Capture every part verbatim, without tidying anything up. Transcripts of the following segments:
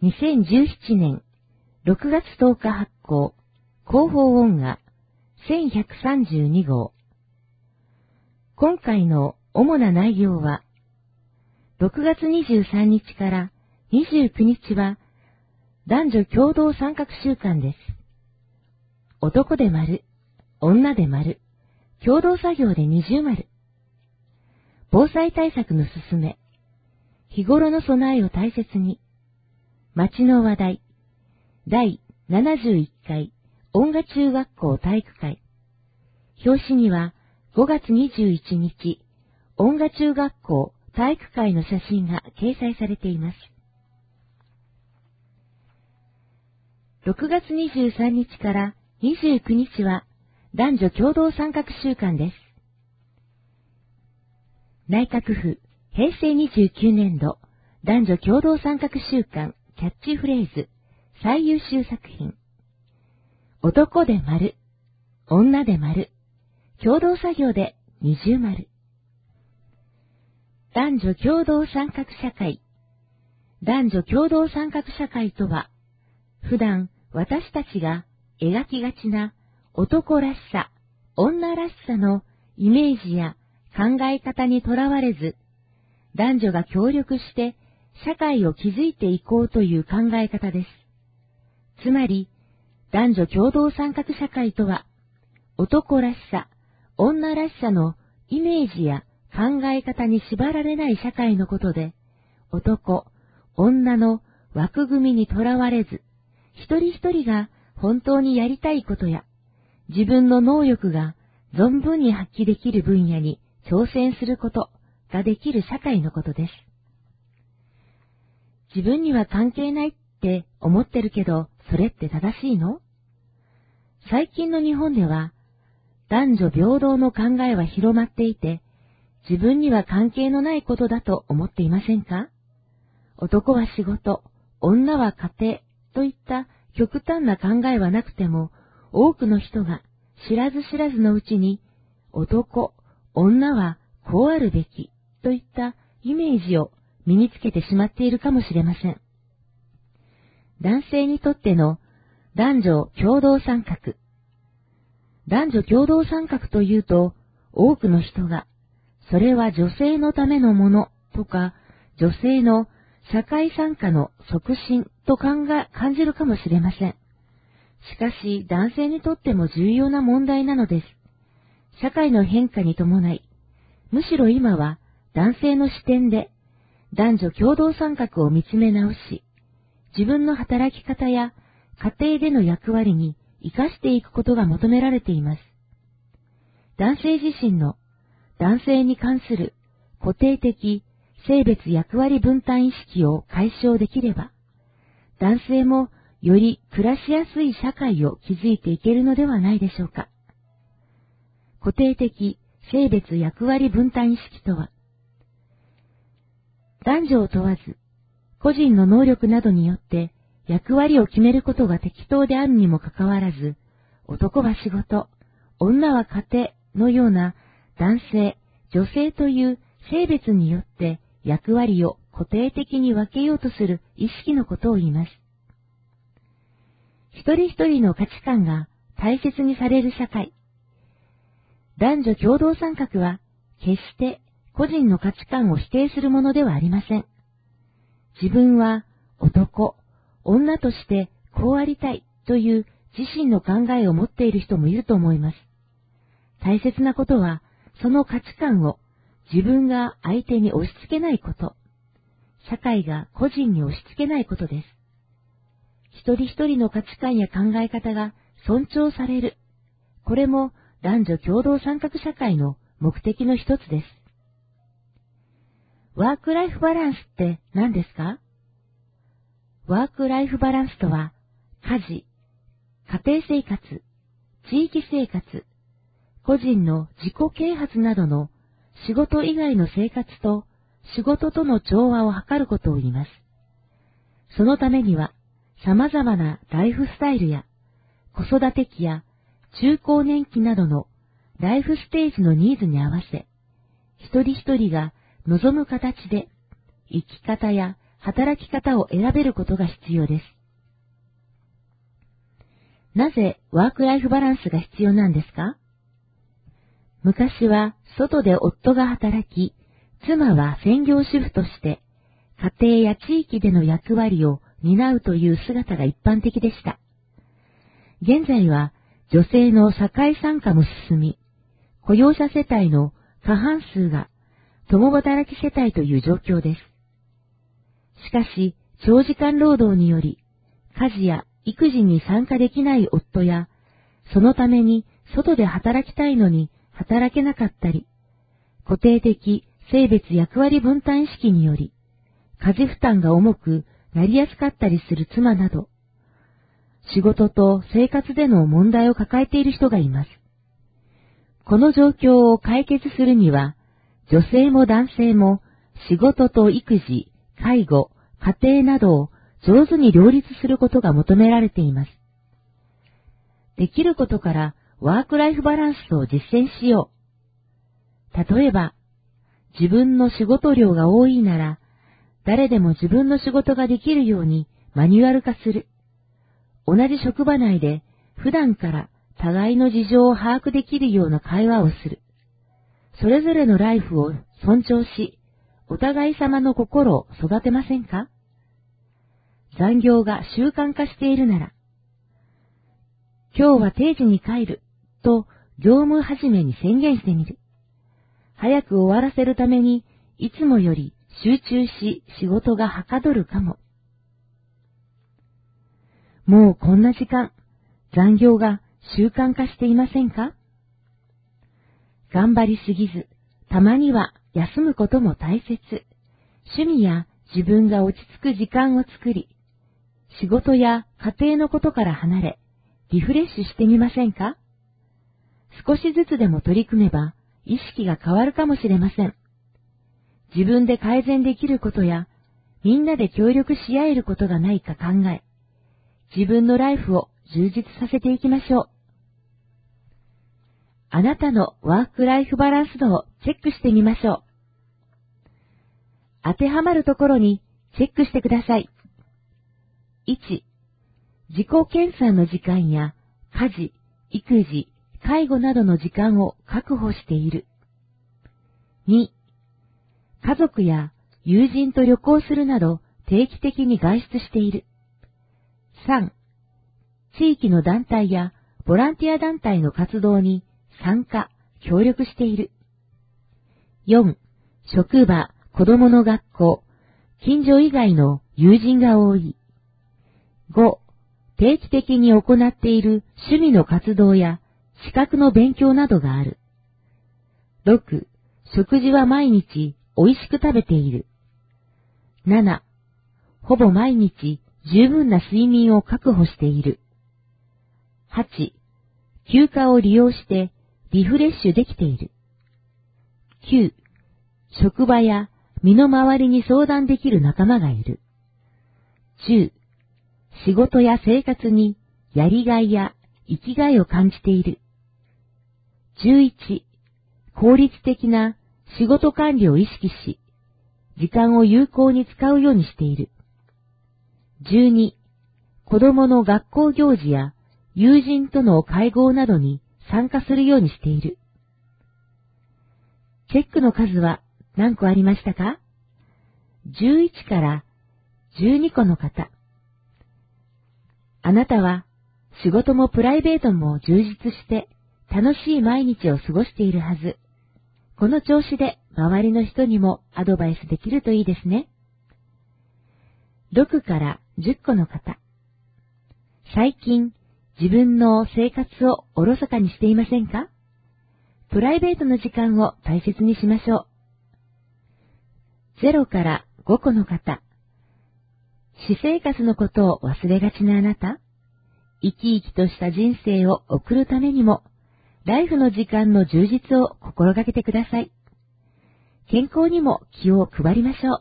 にせんじゅうななねんろくがつとおか発行、広報音画せんひゃくさんじゅうに号。今回の主な内容は、ろくがつにじゅうさんにちからにじゅうくにちは男女共同参画週間です。男で丸、女で丸、共同作業で二重丸。防災対策のすすめ、日頃の備えを大切に。町の話題、だいななじゅういっかい音画中学校体育会。表紙にはごがつにじゅういちにち音画中学校体育会の写真が掲載されています。ろくがつにじゅうさんにちからにじゅうくにちは男女共同参画週間です。内閣府へいせいにじゅうきゅうねんど男女共同参画週間キャッチフレーズ最優秀作品。男で丸、女で丸、共同作業で二重丸。男女共同参画社会。男女共同参画社会とは、普段私たちが描きがちな男らしさ、女らしさのイメージや考え方にとらわれず、男女が協力して社会を築いていこうという考え方です。つまり、男女共同参画社会とは、男らしさ、女らしさのイメージや考え方に縛られない社会のことで、男、女の枠組みにとらわれず、一人一人が本当にやりたいことや、自分の能力が存分に発揮できる分野に挑戦することができる社会のことです。自分には関係ないって思ってるけど、それって正しいの？最近の日本では、男女平等の考えは広まっていて、自分には関係のないことだと思っていませんか？男は仕事、女は家庭といった極端な考えはなくても、多くの人が知らず知らずのうちに、男、女はこうあるべきといったイメージを身につけてしまっているかもしれません。男性にとっての男女共同参画。男女共同参画というと、多くの人が、それは女性のためのものとか、女性の社会参加の促進と考え感じるかもしれません。しかし、男性にとっても重要な問題なのです。社会の変化に伴い、むしろ今は男性の視点で男女共同参画を見つめ直し、自分の働き方や家庭での役割に生かしていくことが求められています。男性自身の男性に関する固定的性別役割分担意識を解消できれば、男性もより暮らしやすい社会を築いていけるのではないでしょうか。固定的性別役割分担意識とは、男女を問わず、個人の能力などによって役割を決めることが適当であるにもかかわらず、男は仕事、女は家庭のような男性、女性という性別によって役割を固定的に分けようとする意識のことを言います。一人一人の価値観が大切にされる社会。男女共同参画は決して個人の価値観を否定するものではありません。自分は男、女としてこうありたいという自身の考えを持っている人もいると思います。大切なことは、その価値観を自分が相手に押し付けないこと、社会が個人に押し付けないことです。一人一人の価値観や考え方が尊重される。これも男女共同参画社会の目的の一つです。ワークライフバランスって何ですか？ワークライフバランスとは、家事、家庭生活、地域生活、個人の自己啓発などの仕事以外の生活と仕事との調和を図ることを言います。そのためには様々なライフスタイルや子育て期や中高年期などのライフステージのニーズに合わせ、一人一人が望む形で生き方や働き方を選べることが必要です。なぜワークライフバランスが必要なんですか？昔は外で夫が働き、妻は専業主婦として家庭や地域での役割を担うという姿が一般的でした。現在は女性の社会参加も進み、雇用者世帯の過半数が共働き世帯という状況です。しかし、長時間労働により、家事や育児に参加できない夫や、そのために外で働きたいのに働けなかったり、固定的性別役割分担意識により、家事負担が重くなりやすかったりする妻など、仕事と生活での問題を抱えている人がいます。この状況を解決するには、女性も男性も仕事と育児、介護、家庭などを上手に両立することが求められています。できることからワークライフバランスを実践しよう。例えば、自分の仕事量が多いなら、誰でも自分の仕事ができるようにマニュアル化する。同じ職場内で普段から互いの事情を把握できるような会話をする。それぞれのライフを尊重し、お互い様の心を育てませんか？残業が習慣化しているなら、今日は定時に帰ると業務始めに宣言してみる。早く終わらせるためにいつもより集中し仕事がはかどるかも。もうこんな時間、残業が習慣化していませんか？頑張りすぎず、たまには休むことも大切。趣味や自分が落ち着く時間を作り、仕事や家庭のことから離れ、リフレッシュしてみませんか？少しずつでも取り組めば、意識が変わるかもしれません。自分で改善できることや、みんなで協力し合えることがないか考え、自分のライフを充実させていきましょう。あなたのワークライフバランス度をチェックしてみましょう。当てはまるところにチェックしてください。いち. 自己研鑽の時間や家事、育児、介護などの時間を確保している。に. 家族や友人と旅行するなど定期的に外出している。さん. 地域の団体やボランティア団体の活動に参加、協力している。よん. 職場、子供の学校、近所以外の友人が多い。ご. 定期的に行っている趣味の活動や資格の勉強などがある。ろく. 食事は毎日美味しく食べている。なな. ほぼ毎日十分な睡眠を確保している。はち. 休暇を利用してリフレッシュできている。きゅう. 職場や身の回りに相談できる仲間がいる。じゅう. 仕事や生活にやりがいや生きがいを感じている。じゅういち. 効率的な仕事管理を意識し、時間を有効に使うようにしている。じゅうに. 子供の学校行事や友人との会合などに参加するようにしている。チェックの数は何個ありましたか？じゅういちからじゅうにこの方。あなたは仕事もプライベートも充実して楽しい毎日を過ごしているはず。この調子で周りの人にもアドバイスできるといいですね。ろくからじゅっこの方。最近自分の生活をおろそかにしていませんか？プライベートの時間を大切にしましょう。ゼロからごこの方。私生活のことを忘れがちなあなた。生き生きとした人生を送るためにも、ライフの時間の充実を心がけてください。健康にも気を配りましょう。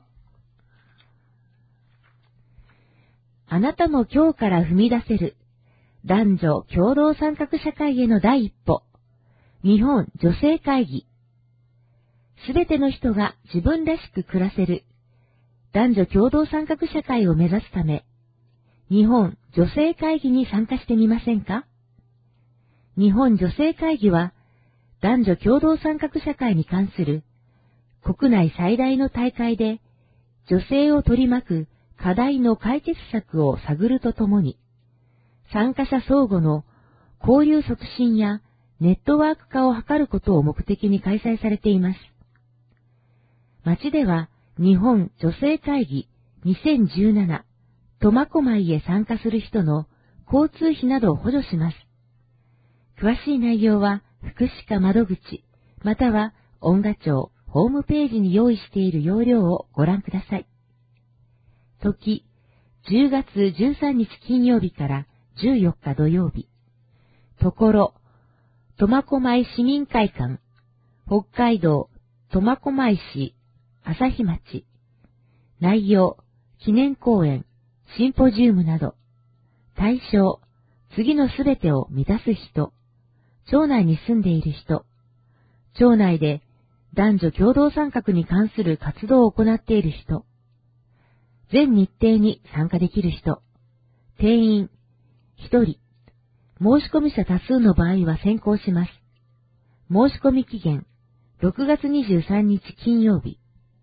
あなたも今日から踏み出せる男女共同参画社会への第一歩。日本女性会議。すべての人が自分らしく暮らせる男女共同参画社会を目指すため、日本女性会議に参加してみませんか？日本女性会議は、男女共同参画社会に関する国内最大の大会で、女性を取り巻く課題の解決策を探るとともに、参加者相互の交流促進やネットワーク化を図ることを目的に開催されています。町では日本女性会議にせんじゅうなな苫小牧へ参加する人の交通費などを補助します。詳しい内容は福祉課窓口または音賀町ホームページに用意している要領をご覧ください。時、じゅうがつじゅうさんにち金曜日からじゅうよっか土曜日。ところ、苫小牧市民会館、北海道苫小牧市朝日町。内容、記念講演、シンポジウムなど。対象、次のすべてを満たす人。町内に住んでいる人。町内で男女共同参画に関する活動を行っている人。全日程に参加できる人。定員、ひとり。申し込み者多数の場合は先行します。申し込み期限、ろくがつにじゅうさんにち金曜日。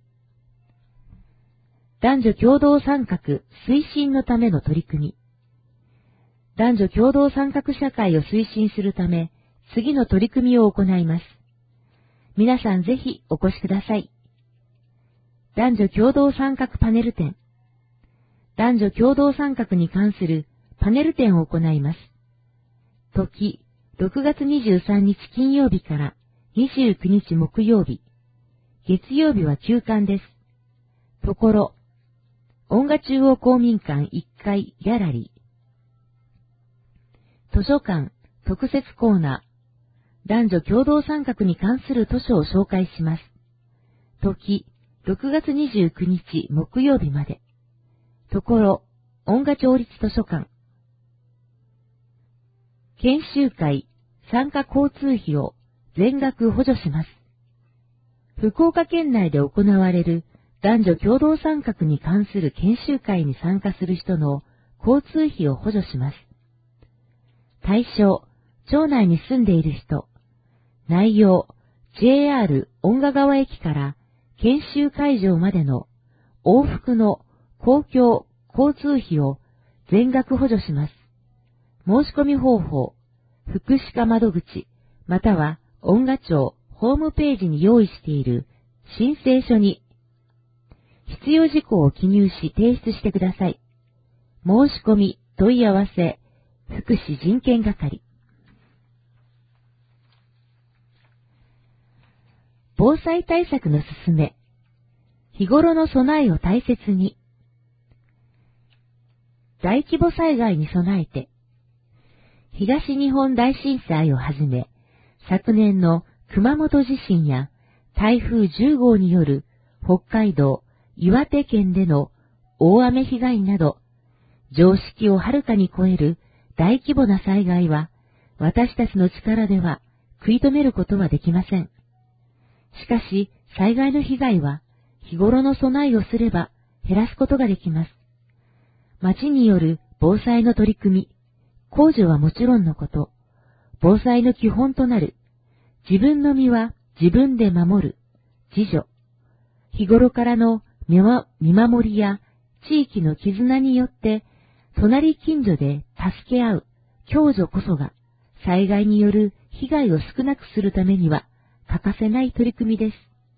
男女共同参画推進のための取り組み。男女共同参画社会を推進するため、次の取り組みを行います。皆さんぜひお越しください。男女共同参画パネル展。男女共同参画に関するパネル展を行います。時、ろくがつにじゅうさんにち金曜日からにじゅうくにち木曜日。月曜日は休館です。ところ、音賀中央公民館いっかいギャラリー。図書館特設コーナー。男女共同参画に関する図書を紹介します。時、ろくがつにじゅうくにち木曜日まで。ところ、音賀町立図書館。研修会、参加交通費を全額補助します。福岡県内で行われる男女共同参画に関する研修会に参加する人の交通費を補助します。対象、町内に住んでいる人。内容、ジェイアール 音賀川駅から研修会場までの往復の公共交通費を全額補助します。申し込み方法、福祉課窓口、または音賀町ホームページに用意している申請書に必要事項を記入し提出してください。申し込み、問い合わせ、福祉人権係。防災対策の勧め。日頃の備えを大切に。大規模災害に備えて。東日本大震災をはじめ、昨年の熊本地震や台風じゅうごうによる北海道、岩手県での大雨被害など、常識をはるかに超える大規模な災害は、私たちの力では食い止めることはできません。しかし、災害の被害は、日頃の備えをすれば減らすことができます。町による防災の取り組み、公助はもちろんのこと、防災の基本となる、自分の身は自分で守る、自助、日頃からの見守りや地域の絆によって、隣近所で助け合う、共助こそが、災害による被害を少なくするためには欠かせない取り組みです。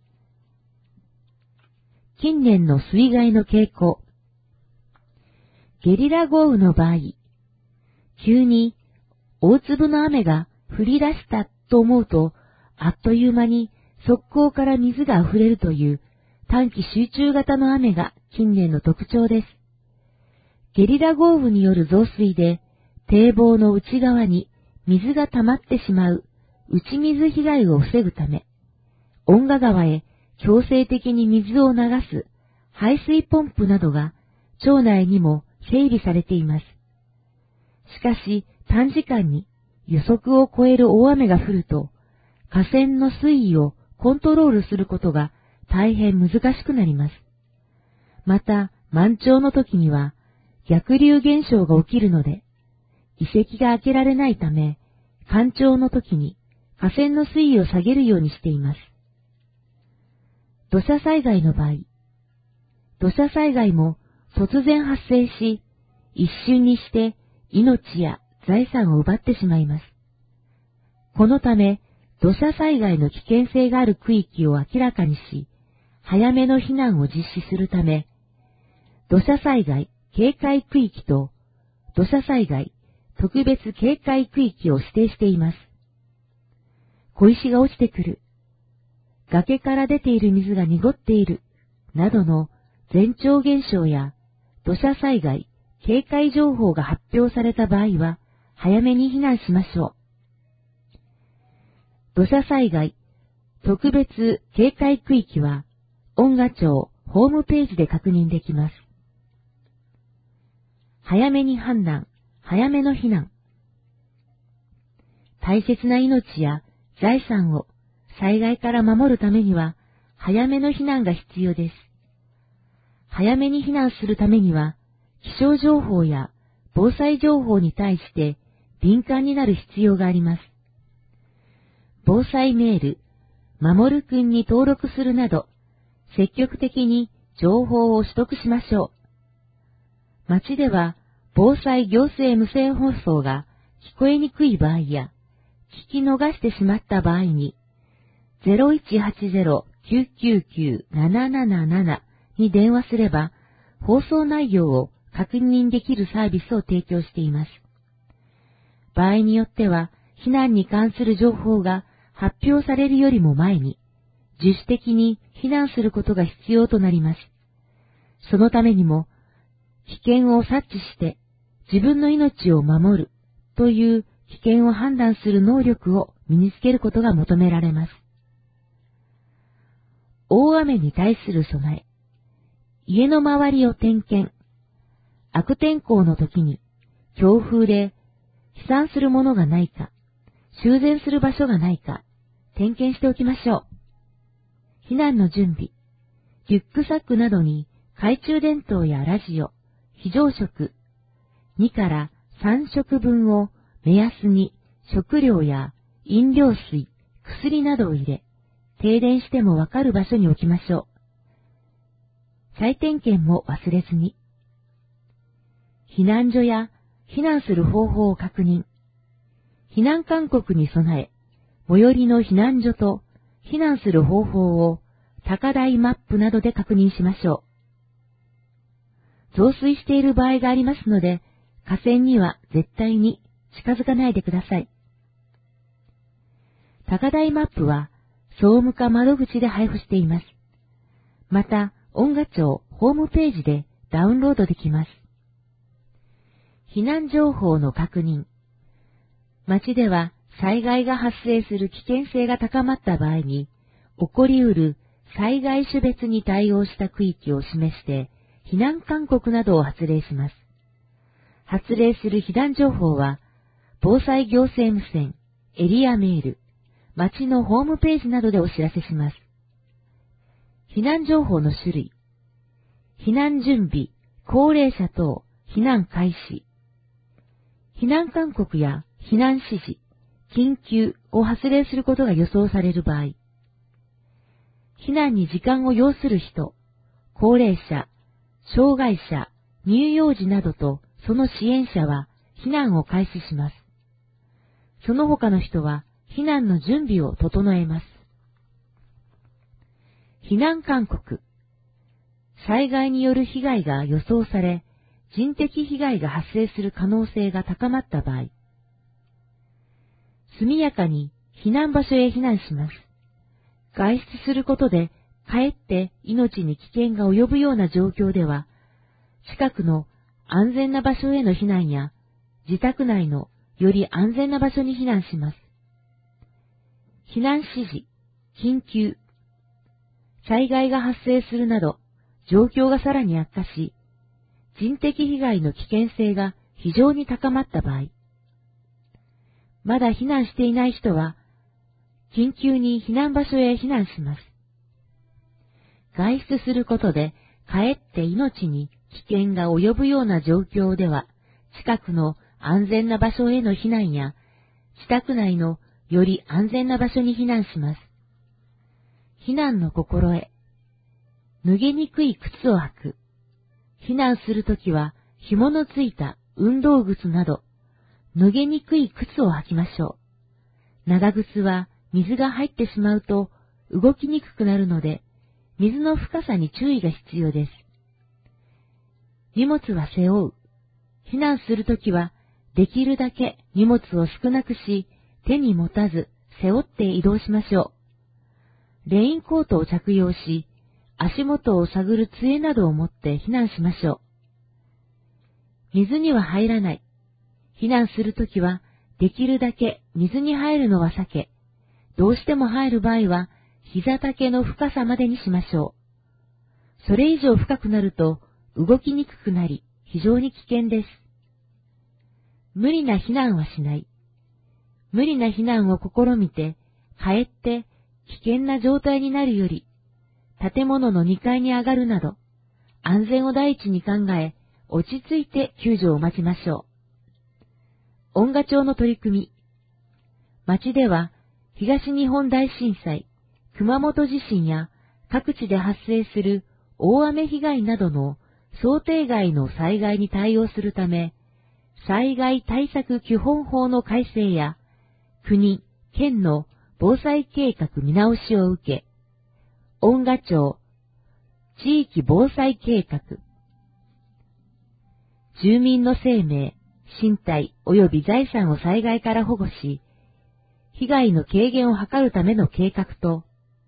近年の水害の傾向。ゲリラ豪雨の場合、急に大粒の雨が降り出したと思うと、あっという間に側溝から水が溢れるという短期集中型の雨が近年の特徴です。ゲリラ豪雨による増水で堤防の内側に水が溜まってしまう打ち水被害を防ぐため、音賀川へ強制的に水を流す排水ポンプなどが町内にも整備されています。しかし短時間に予測を超える大雨が降ると、河川の水位をコントロールすることが大変難しくなります。 また、満潮の時には逆流現象が起きるので、遺跡が開けられないため、干潮の時に河川の水位を下げるようにしています。土砂災害の場合、土砂災害も突然発生し、一瞬にして命や財産を奪ってしまいます。このため、土砂災害の危険性がある区域を明らかにし、早めの避難を実施するため、土砂災害警戒区域と土砂災害特別警戒区域を指定しています。小石が落ちてくる、崖から出ている水が濁っている、などの前兆現象や土砂災害警戒情報が発表された場合は、早めに避難しましょう。土砂災害特別警戒区域は、恩賀町ホームページで確認できます。早めに判断、早めの避難。大切な命や財産を災害から守るためには、早めの避難が必要です。早めに避難するためには、気象情報や防災情報に対して敏感になる必要があります。防災メール、まもるくんに登録するなど、積極的に情報を取得しましょう。町では、防災行政無線放送が聞こえにくい場合や、聞き逃してしまった場合に、ゼロいちはちゼロ きゅうきゅうきゅう なななななな に電話すれば、放送内容を確認できるサービスを提供しています。場合によっては、避難に関する情報が発表されるよりも前に、自主的に避難することが必要となります。そのためにも、危険を察知して自分の命を守るという危険を判断する能力を身につけることが求められます。大雨に対する備え、家の周りを点検、悪天候の時に強風で飛散するものがないか、修繕する場所がないか、点検しておきましょう。避難の準備、リュックサックなどに懐中電灯やラジオ、非常食、にからさん食分を目安に食料や飲料水、薬などを入れ、停電してもわかる場所に置きましょう。再点検も忘れずに。避難所や避難する方法を確認。避難勧告に備え、最寄りの避難所と避難する方法を高台マップなどで確認しましょう。増水している場合がありますので、河川には絶対に近づかないでください。高台マップは総務課窓口で配布しています。また、恩賀町ホームページでダウンロードできます。避難情報の確認。町では災害が発生する危険性が高まった場合に、起こりうる災害種別に対応した区域を示して、避難勧告などを発令します。発令する避難情報は、防災行政無線、エリアメール、町のホームページなどでお知らせします。避難情報の種類、避難準備、高齢者等、避難開始、避難勧告や避難指示、緊急を発令することが予想される場合、避難に時間を要する人、高齢者、障害者、乳幼児などとその支援者は避難を開始します。その他の人は避難の準備を整えます。避難勧告。災害による被害が予想され、人的被害が発生する可能性が高まった場合、速やかに避難場所へ避難します。外出することで、かえって命に危険が及ぶような状況では、近くの安全な場所への避難や、自宅内のより安全な場所に避難します。避難指示、緊急。災害が発生するなど、状況がさらに悪化し、人的被害の危険性が非常に高まった場合、まだ避難していない人は、緊急に避難場所へ避難します。外出することでかえって命に危険が及ぶような状況では、近くの安全な場所への避難や、自宅内のより安全な場所に避難します。避難の心得。脱げにくい靴を履く。避難するときは、紐のついた運動靴など、脱げにくい靴を履きましょう。長靴は水が入ってしまうと動きにくくなるので、水の深さに注意が必要です。荷物は背負う。避難するときは、できるだけ荷物を少なくし、手に持たず背負って移動しましょう。レインコートを着用し、足元を探る杖などを持って避難しましょう。水には入らない。避難するときは、できるだけ水に入るのは避け、どうしても入る場合は、膝丈の深さまでにしましょう。それ以上深くなると、動きにくくなり、非常に危険です。無理な避難はしない。無理な避難を試みて、かえって危険な状態になるより、建物のにかいに上がるなど、安全を第一に考え、落ち着いて救助を待ちましょう。恩賀町の取り組み。町では、東日本大震災、熊本地震や各地で発生する大雨被害などの想定外の災害に対応するため、災害対策基本法の改正や、国、県の防災計画見直しを受け、恩賀町地域防災計画、住民の生命、身体及び財産を災害から保護し、被害の軽減を図るための計画と、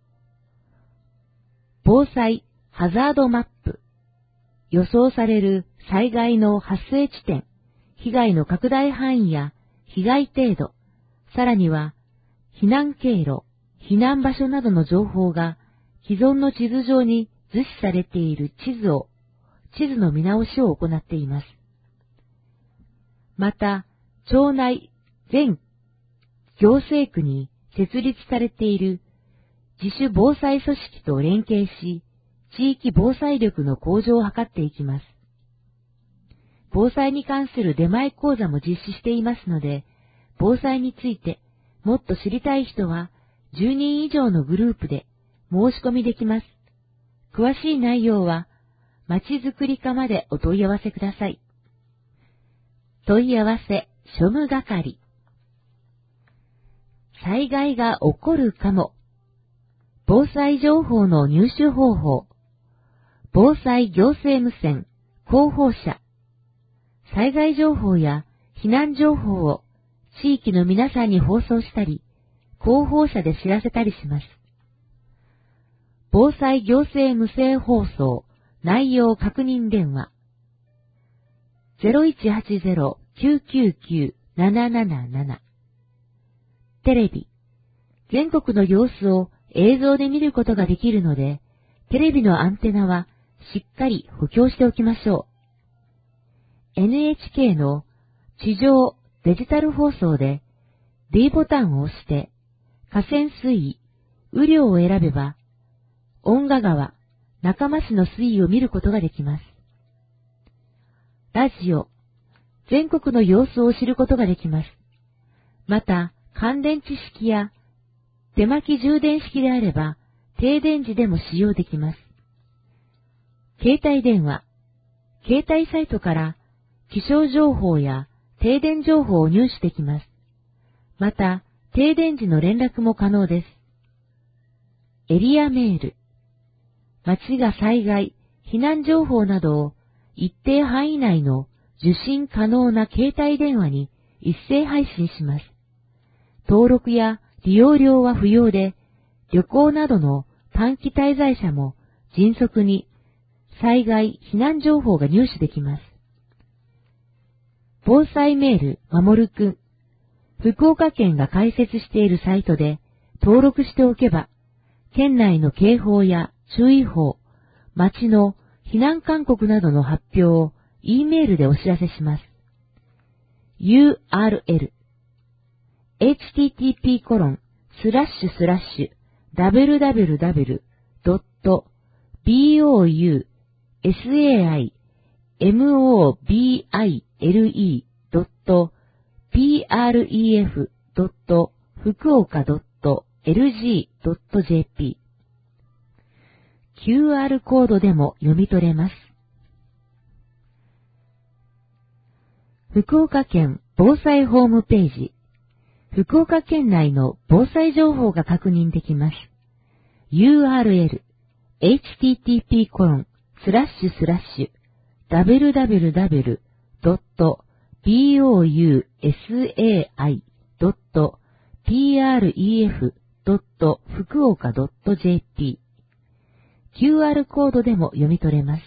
防災ハザードマップ、予想される災害の発生地点、被害の拡大範囲や被害程度、さらには避難経路、避難場所などの情報が既存の地図上に図示されている地図を、地図の見直しを行っています。また、町内全行政区に設立されている自主防災組織と連携し、地域防災力の向上を図っていきます。防災に関する出前講座も実施していますので、防災についてもっと知りたい人はじゅうにん以上のグループで申し込みできます。詳しい内容は、まちづくり課までお問い合わせください。問い合わせ、庶務係。災害が起こるかも。防災情報の入手方法。防災行政無線、広報車。災害情報や避難情報を地域の皆さんに放送したり、広報車で知らせたりします。防災行政無線放送内容確認電話 ゼロいちはちゼロ きゅうきゅうきゅう なななななな テレビ全国の様子を映像で見ることができるので、テレビのアンテナはしっかり補強しておきましょう。エヌエイチケー の地上デジタル放送で D ボタンを押して河川水位、雨量を選べば、恩賀川、中間市の水位を見ることができます。ラジオ、全国の様子を知ることができます。また、乾電池式や手巻き充電式であれば、停電時でも使用できます。携帯電話、携帯サイトから気象情報や停電情報を入手できます。また、停電時の連絡も可能です。エリアメール、町が災害、避難情報などを一定範囲内の受信可能な携帯電話に一斉配信します。登録や利用料は不要で、旅行などの短期滞在者も迅速に災害、避難情報が入手できます。防災メール、まもるくん。福岡県が開設しているサイトで登録しておけば、県内の警報や注意報、町の避難勧告などの発表を E メールでお知らせします。ユーアールエル エイチティーティーピーコロンスラッシュスラッシュダブリューダブリューダブリュードットボ saimobile.fukuoka.lg.jp キューアール コードでも読み取れます。福岡県防災ホームページ。福岡県内の防災情報が確認できます。ユーアールエル エイチティーティーピーコロンスラッシュスラッシュダブリューダブリューダブリュードットボウサイドットプレフドット福岡ドットジェーピー キューアール コードでも読み取れます。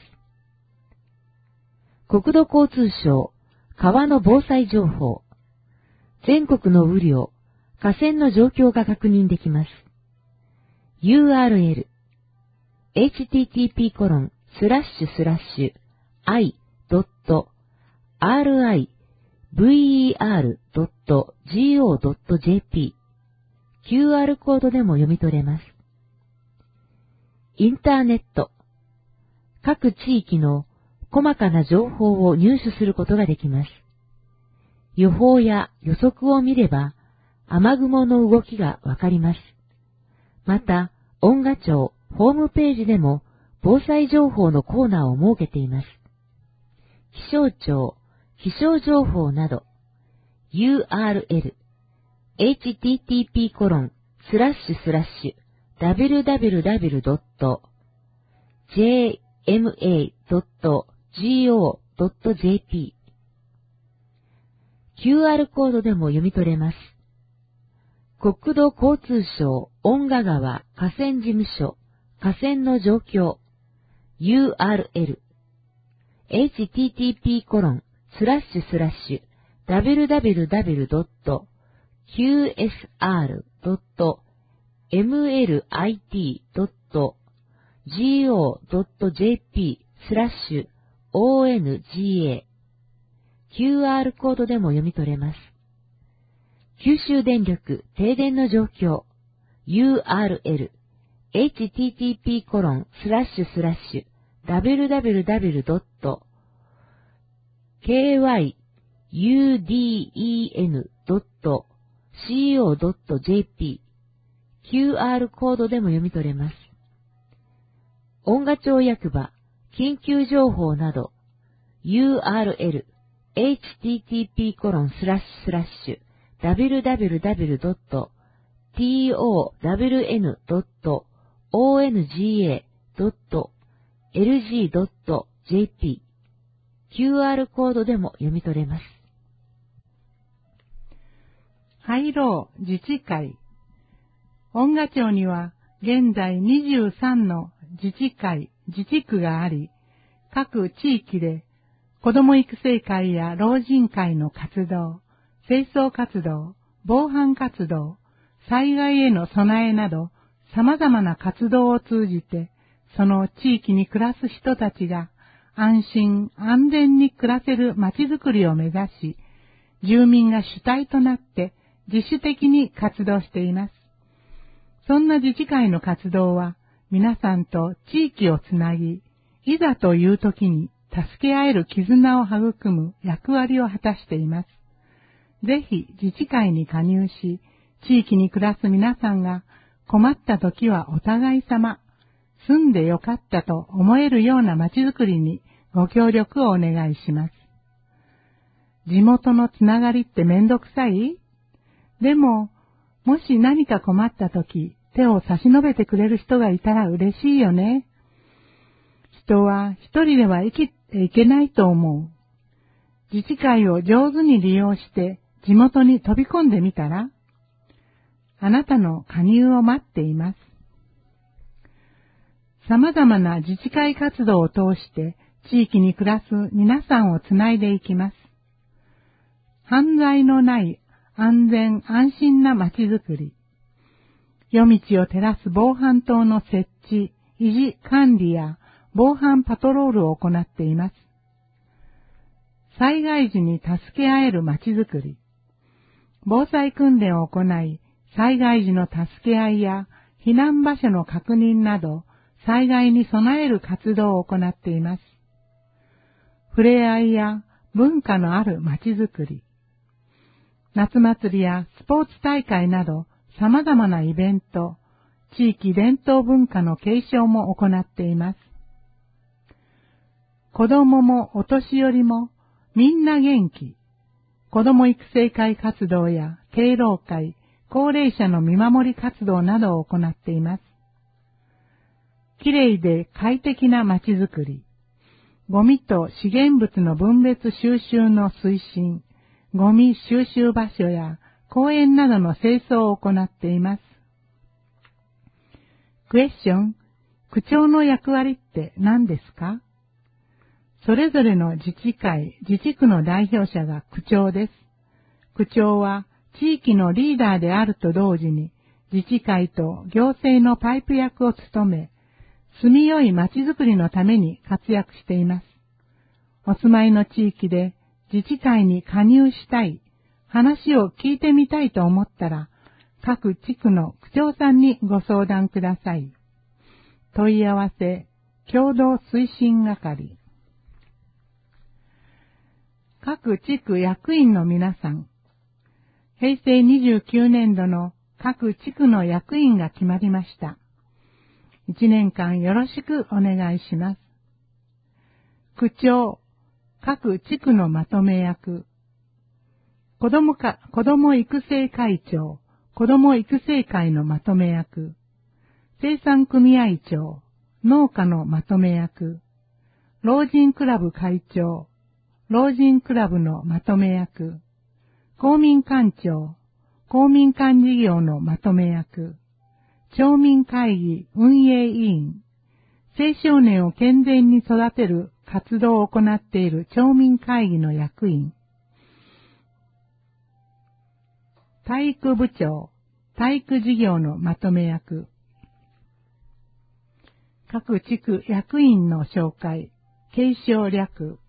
国土交通省川の防災情報。全国の雨量、河川の状況が確認できます。ユーアールエル エイチティーティーピーコロンスラッシュスラッシュアイドットアールアイブイイーアールドットジーオードットジェーピー キューアール コードでも読み取れます。インターネット。各地域の細かな情報を入手することができます。予報や予測を見れば雨雲の動きがわかります。また、音賀町ホームページでも防災情報のコーナーを設けています。気象庁、気象情報など ユーアールエル エイチティーティーピーコロンスラッシュスラッシュダブリューダブリューダブリュードットジェーエムエードットジーオードットジェーピー キューアール コードでも読み取れます。国土交通省遠賀川河川事務所河川の状況 ユーアールエル エイチティーティーピーコロンスラッシュスラッシュダブリューダブリューダブリュードットキューエスアールドットエムエルアイティードットジーオードットジェーピースラッシュオーエヌジーエー キューアール コードでも読み取れます。九州電力停電の状況 ユーアールエル エイチティーティーピーコロンスラッシュスラッシュダブリューダブリューダブリュードットケーワイユーディーイーエヌドットシーオードットジェーピー キューアール コードでも読み取れます。音賀町役場緊急情報など ユーアールエル エイチティーティーピーコロンスラッシュスラッシュダブリューダブリューダブリュードットトワンエヌドットオーエヌジーエードットエルジードットジェーピー キューアール コードでも読み取れます。 入ろう自治会。音賀町には現在にじゅうさんの自治会、自治区があり、各地域で子ども育成会や老人会の活動、清掃活動、防犯活動、災害への備えなど様々な活動を通じて、その地域に暮らす人たちが安心安全に暮らせるまちづくりを目指し、住民が主体となって自主的に活動しています。そんな自治会の活動は皆さんと地域をつなぎ、いざという時に助け合える絆を育む役割を果たしています。ぜひ自治会に加入し、地域に暮らす皆さんが困った時はお互い様、住んでよかったと思えるような街づくりにご協力をお願いします。地元のつながりってめんどくさい？でも、もし何か困った時、手を差し伸べてくれる人がいたら嬉しいよね。人は一人では生きていけないと思う。自治会を上手に利用して地元に飛び込んでみたら？あなたの加入を待っています。様々な自治会活動を通して地域に暮らす皆さんをつないでいきます。犯罪のない安全安心な街づくり。夜道を照らす防犯灯の設置、維持管理や防犯パトロールを行っています。災害時に助け合える街づくり。防災訓練を行い、災害時の助け合いや避難場所の確認など、 災害に備える活動を行っています。触れ合いや文化のある街づくり、夏祭りやスポーツ大会など様々なイベント、地域伝統文化の継承も行っています。子供もお年寄りもみんな元気、子供育成会活動や敬老会、高齢者の見守り活動などを行っています。きれいで快適な街づくり、ゴミと資源物の分別収集の推進、ゴミ収集場所や公園などの清掃を行っています。クエスチョン、区長の役割って何ですか？それぞれの自治会、自治区の代表者が区長です。区長は地域のリーダーであると同時に、自治会と行政のパイプ役を務め、住みよい街づくりのために活躍しています。お住まいの地域で自治会に加入したい、話を聞いてみたいと思ったら、各地区の区長さんにご相談ください。問い合わせ、共同推進係。各地区役員の皆さん、へいせいにじゅうきゅうねんどの各地区の役員が決まりました。いちねんかんよろしくお願いします。区長、各地区のまとめ役、子どもか、子ども育成会長、子ども育成会のまとめ役、生産組合長、農家のまとめ役、老人クラブ会長、老人クラブのまとめ役、公民館長、公民館事業のまとめ役、町民会議運営委員、青少年を健全に育てる活動を行っている町民会議の役員、体育部長、体育事業のまとめ役、各地区役員の紹介、継承略、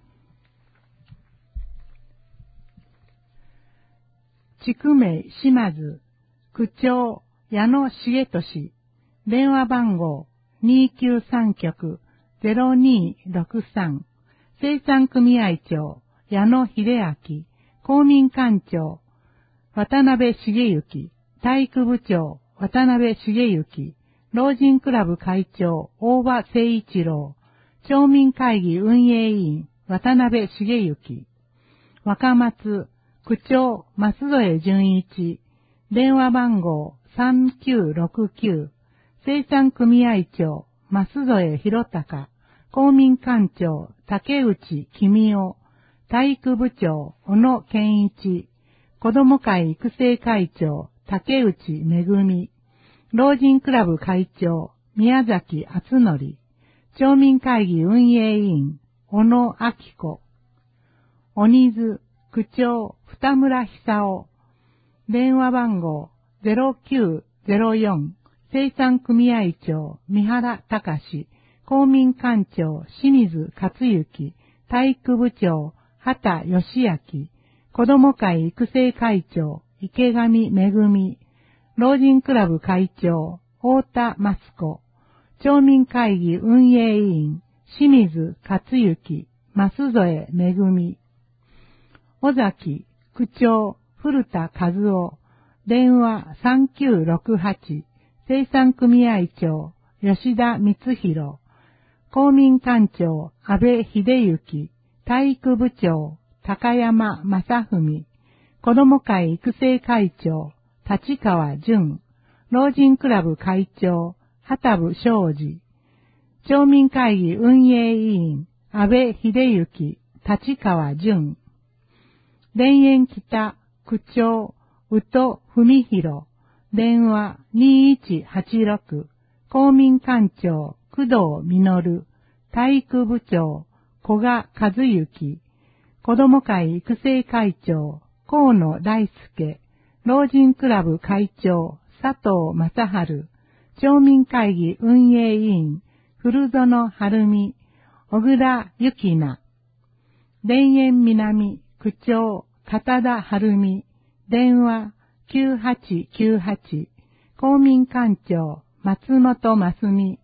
地区名島津、区長矢野重俊、電話番号にきゅうさん局 ゼロにろくさん、生産組合長矢野秀明、公民館長渡辺茂之、体育部長渡辺茂之、老人クラブ会長大場誠一郎、町民会議運営委員渡辺茂之、若松区長舛添淳一、電話番号さんきゅうろくきゅう、生産組合長舛添博隆、公民館長竹内公夫、体育部長小野健一、子ども会育成会長竹内恵、老人クラブ会長宮崎敦則、町民会議運営委員小野明子、鬼津区長二村久夫、電話番号ゼロきゅうゼロよん、生産組合長三原隆、公民館長清水克之、体育部長畑義明、子ども会育成会長池上恵、老人クラブ会長太田益子、町民会議運営委員清水克之、舛添恵、尾崎区長古田和夫、電話さんきゅうろくはち、生産組合長吉田光弘、公民館長安倍秀幸、体育部長高山正文、子ども会育成会長立川淳、老人クラブ会長畑部昌司、町民会議運営委員安倍秀幸、立川淳、田園北区長宇都文弘、電話にいちはちろく、公民館長工藤実、体育部長古賀和幸、子ども会育成会長河野大輔、老人クラブ会長佐藤正春、町民会議運営委員古園晴美、小倉幸奈、田園南区長片田晴美、電話きゅうはちきゅうはち、公民館長松本真澄、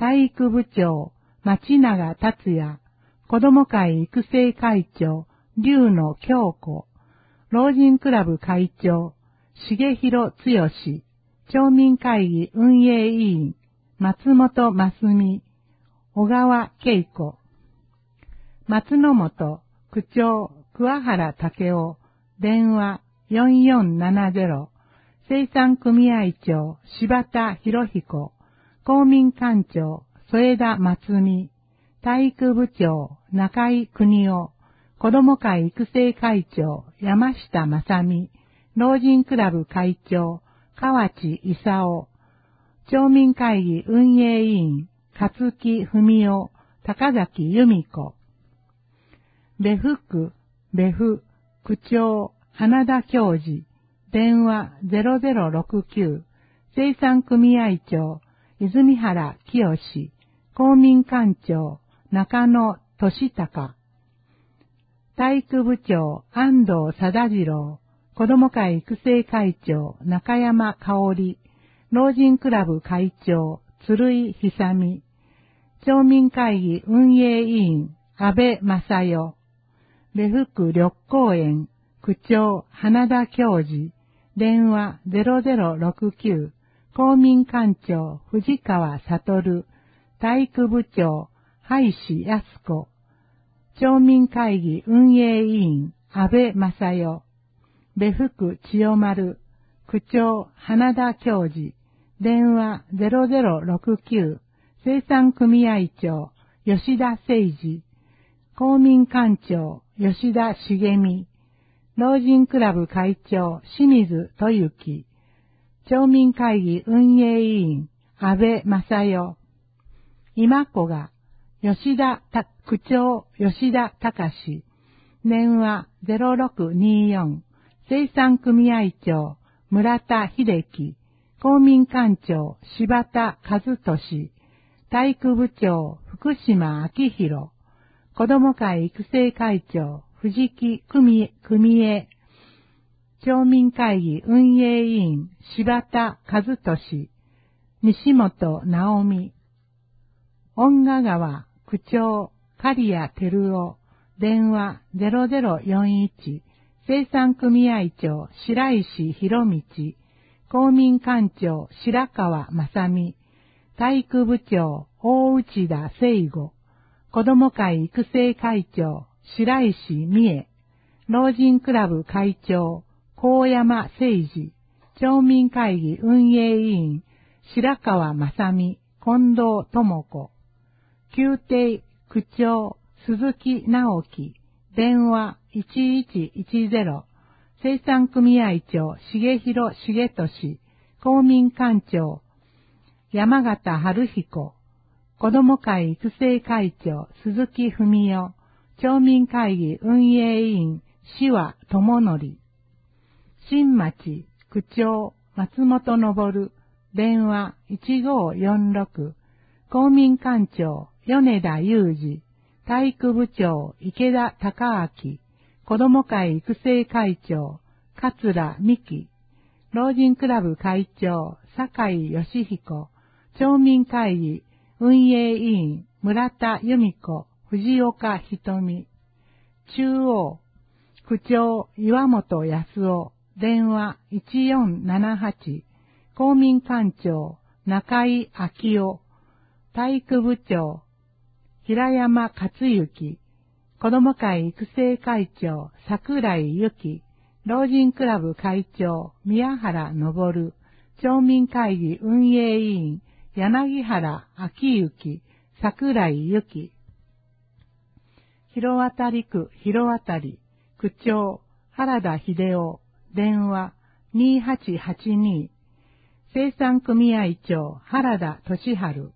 体育部長、町永達也、子ども会育成会長、龍野京子、老人クラブ会長、重弘剛、町民会議運営委員、松本真澄、小川恵子、松野本、区長、桑原武雄、電話よんよんななゼロ、生産組合長、柴田博彦、公民館長、添田松美、体育部長、中井邦夫、子ども会育成会長、山下正美、老人クラブ会長、河内勲、町民会議運営委員、勝木文夫、高崎由美子、別府区、別府、区長、花田教授、電話ゼロゼロろくきゅう、生産組合長、泉原清、公民館長、中野俊孝、体育部長、安藤貞次郎、子ども会育成会長、中山香織、老人クラブ会長、鶴井久美、町民会議運営委員、安倍正代、別府区緑公園、区長、花田教授、電話ゼロゼロろくきゅう、公民館長、藤川悟、体育部長、林康子、町民会議運営委員、安倍正代、別府区千代丸、区長、花田教授、電話ゼロゼロろくきゅう、生産組合長、吉田誠二、公民館長、吉田茂美、老人クラブ会長、清水豊之、町民会議運営委員、安倍正代、今子が、吉田区長、吉田隆、電話ゼロろくによん、生産組合長、村田秀樹、公民館長、柴田和俊、体育部長、福島明宏、子ども会育成会長、藤木久美恵、町民会議運営委員、柴田和俊、西本直美、恩賀川区長、刈谷照夫、電話ゼロゼロよんいち、生産組合長、白石博道、公民館長、白川正美、体育部長、大内田聖吾、子ども会育成会長、白石美恵、老人クラブ会長、高山誠二、町民会議運営委員、白川正美、近藤智子、宮廷区長、鈴木直樹、電話いちいちいちゼロ、生産組合長、重弘重俊、公民館長、山形春彦、子ども会育成会長、鈴木文夫、町民会議運営委員、志和智則、新町区長、松本昇、電話いちごよんろく、公民館長、米田裕二、体育部長、池田孝明、子ども会育成会長、桂美希、老人クラブ会長、酒井義彦、町民会議運営委員、村田由美子、藤岡瞳、中央、区長、岩本康夫、電話いちよんななはち、公民館長、中井昭夫、体育部長、平山克幸、子ども会育成会長、桜井由紀、老人クラブ会長、宮原昇、町民会議運営委員、柳原昭之、桜井由紀、広渡区広渡、区長、原田秀夫、電話にはちはちに、生産組合長、原田俊治、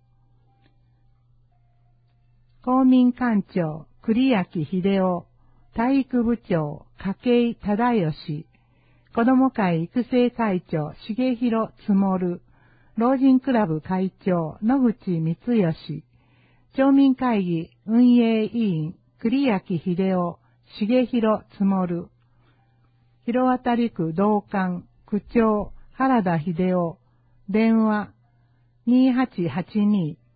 公民館長、栗焼秀夫、体育部長、筧忠義、子ども会育成会長、重弘積、老人クラブ会長、野口光義、町民会議運営委員、栗焼秀夫、重弘積、広渡区道館、区長、原田秀夫、電話にはちはちに、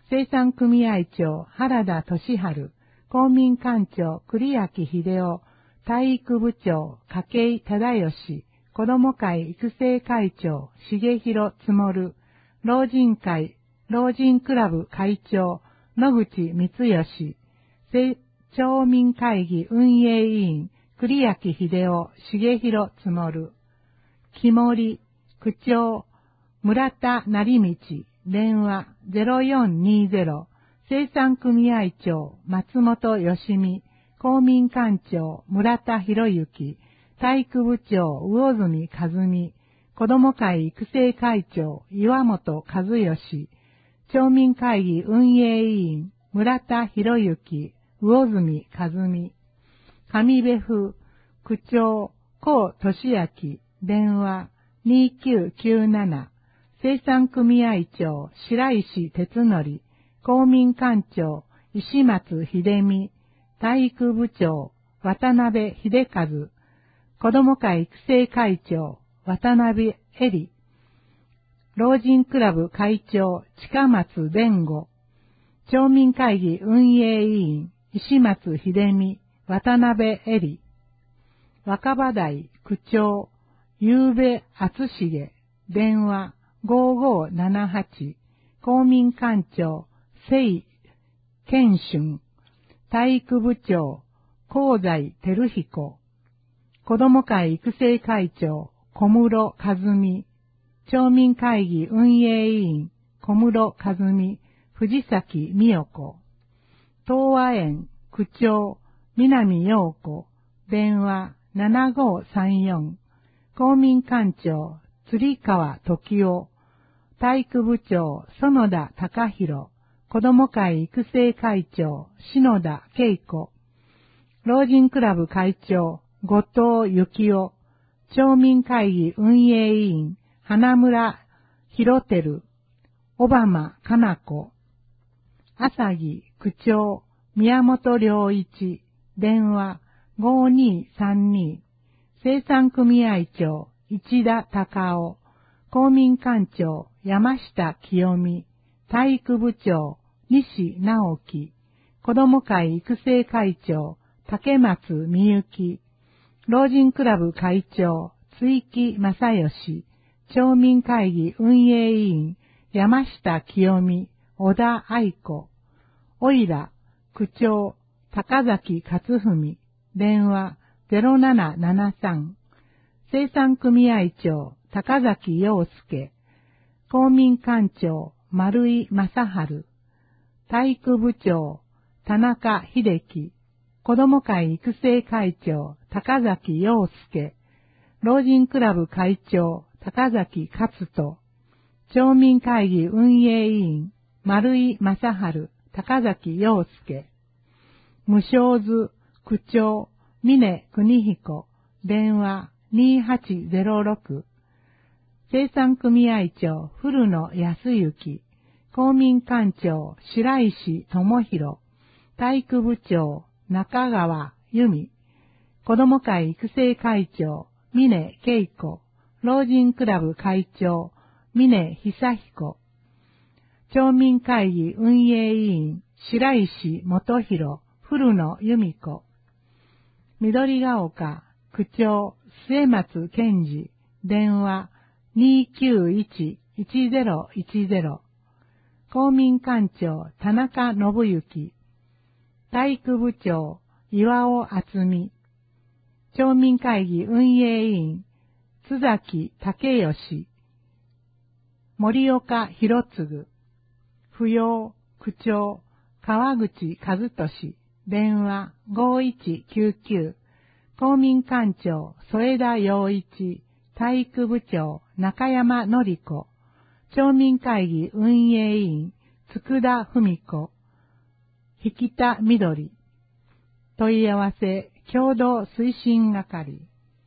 生産組合長原田俊治、公民館長栗焼秀夫、体育部長筧忠義、子ども会育成会長重弘積、老人会、老人クラブ会長野口光義、町民会議運営委員栗焼秀夫、重弘積、木森、区長村田成道、電話 ゼロよんにゼロ、生産組合長松本義美、公民館長村田博之、体育部長魚住和美、子ども会育成会長岩本和義、町民会議運営委員村田博之、魚住和美、上部府区長高俊明、電話にきゅうきゅうなな、生産組合長白石哲則、公民館長石松秀美、体育部長渡辺秀和、子ども会育成会長渡辺恵里、老人クラブ会長近松弁護、町民会議運営委員石松秀美、渡辺恵里、若葉台区長ゆうべ厚重、電話ごごーななはち、公民館長聖健春、体育部長香西照彦、子ども会育成会長小室和美、町民会議運営委員小室和美、藤崎美代子、東和園区長南陽子、電話ななごーさんよん、公民館長釣川時夫、体育部長園田隆弘、子ども会育成会長篠田恵子、老人クラブ会長後藤幸夫、町民会議運営委員花村博照、小浜かな子、朝木区長宮本良一、電話ごーにーさんに、生産組合長市田隆夫、公民館長山下清美、体育部長西直樹、子ども会育成会長竹松美幸、老人クラブ会長追木正義、町民会議運営委員山下清美、小田愛子、おいら区長高崎勝文、電話ゼロななななさん、生産組合長高崎陽介、公民館長丸井正春、体育部長田中秀樹、子ども会育成会長高崎陽介、老人クラブ会長高崎勝人、町民会議運営委員丸井正春、高崎陽介、無償図区長峰邦彦、電話にーはちゼロろく、生産組合長古野康之、公民館長白石智弘、体育部長中川由美、子ども会育成会長峰恵子、老人クラブ会長峰久彦、町民会議運営委員白石元弘、古野由美子、緑が丘区長末松健二、電話にーきゅういちいちゼロいちゼロ、公民館長田中信之、体育部長岩尾敦美、町民会議運営委員津崎武義、森岡博次、扶養区長川口和俊、電話ごーいちきゅうきゅう、公民館長添田洋一、体育部長中山典子、町民会議運営委員佃文子、引田緑、問い合わせ共同推進係。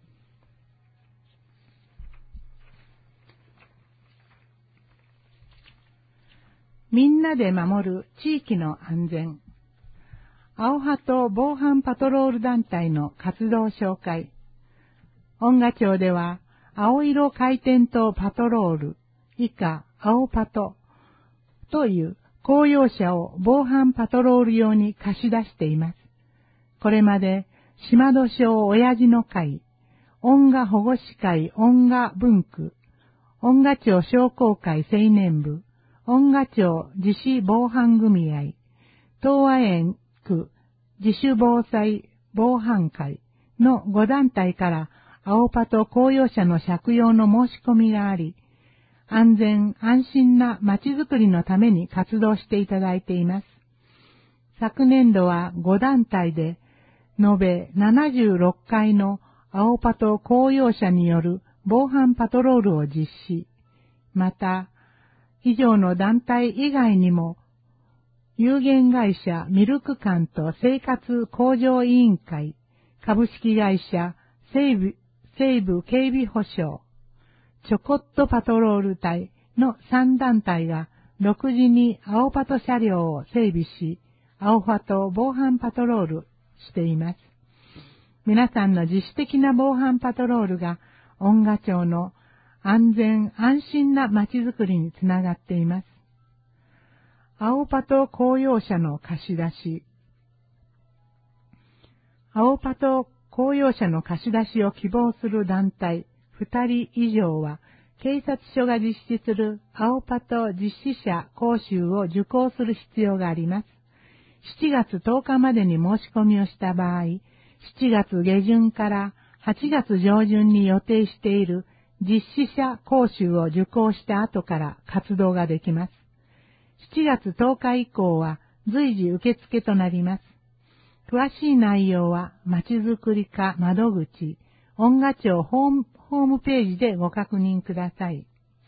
みんなで守る地域の安全。青葉と防犯パトロール団体の活動紹介。恩賀町では、青色回転灯パトロール、以下青パトという公用車を防犯パトロール用に貸し出しています。これまで、島戸省親父の会、恩賀保護士会恩賀分区、恩賀町商工会青年部、恩賀町自主防犯組合、東和園区自主防災防犯会のご団体から青パト公用車の借用の申し込みがあり、安全安心な街づくりのために活動していただいています。昨年度はご団体で延べななじゅうろっかいの青パト公用車による防犯パトロールを実施。また、以上の団体以外にも、有限会社ミルク館と生活向上委員会、株式会社西部、西部警備保障、ちょこっとパトロール隊のさん団体が独自に青パト車両を整備し、青パト防犯パトロールしています。皆さんの自主的な防犯パトロールが恩賀町の安全安心な街づくりにつながっています。青パト公用車の貸し出し。青パト公用車の貸し出しを希望する団体ふたり以上は、警察署が実施する青パト実施者講習を受講する必要があります。しちがつとおかまでに申し込みをした場合、しちがつげじゅんからはちがつじょうじゅんに予定している実施者講習を受講した後から活動ができます。しちがつとおか以降は随時受付となります。詳しい内容はまちづくり課窓口、恩賀町ホーム、ホームページでご確認ください。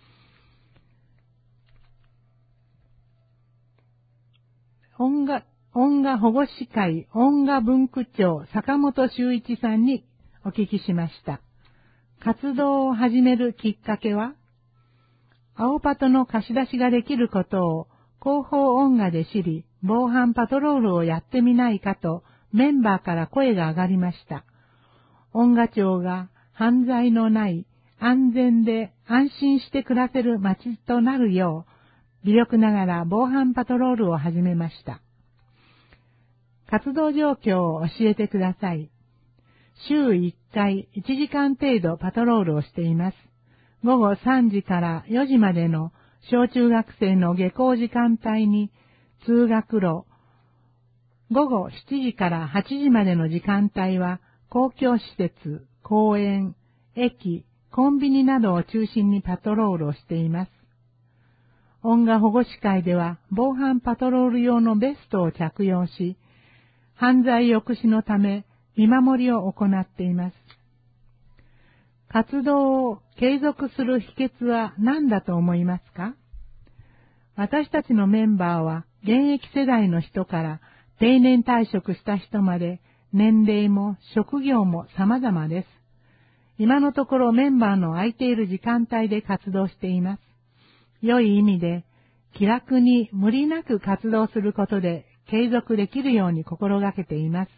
恩賀、恩賀保護士会恩賀分区長坂本修一さんにお聞きしました。活動を始めるきっかけは、青パトの貸し出しができることを広報恩賀で知り、防犯パトロールをやってみないかとメンバーから声が上がりました。恩賀町が犯罪のない安全で安心して暮らせる街となるよう、微力ながら防犯パトロールを始めました。活動状況を教えてください。週いっかいいちじかん程度パトロールをしています。ごごさんじからよじまでの小中学生の下校時間帯に通学路、ごごしちじからはちじまでの時間帯は公共施設、公園、駅、コンビニなどを中心にパトロールをしています。恩賀保護士会では防犯パトロール用のベストを着用し、犯罪抑止のため見守りを行っています。活動を継続する秘訣は何だと思いますか？私たちのメンバーは現役世代の人から定年退職した人まで年齢も職業も様々です。今のところメンバーの空いている時間帯で活動しています。良い意味で気楽に無理なく活動することで継続できるように心がけています。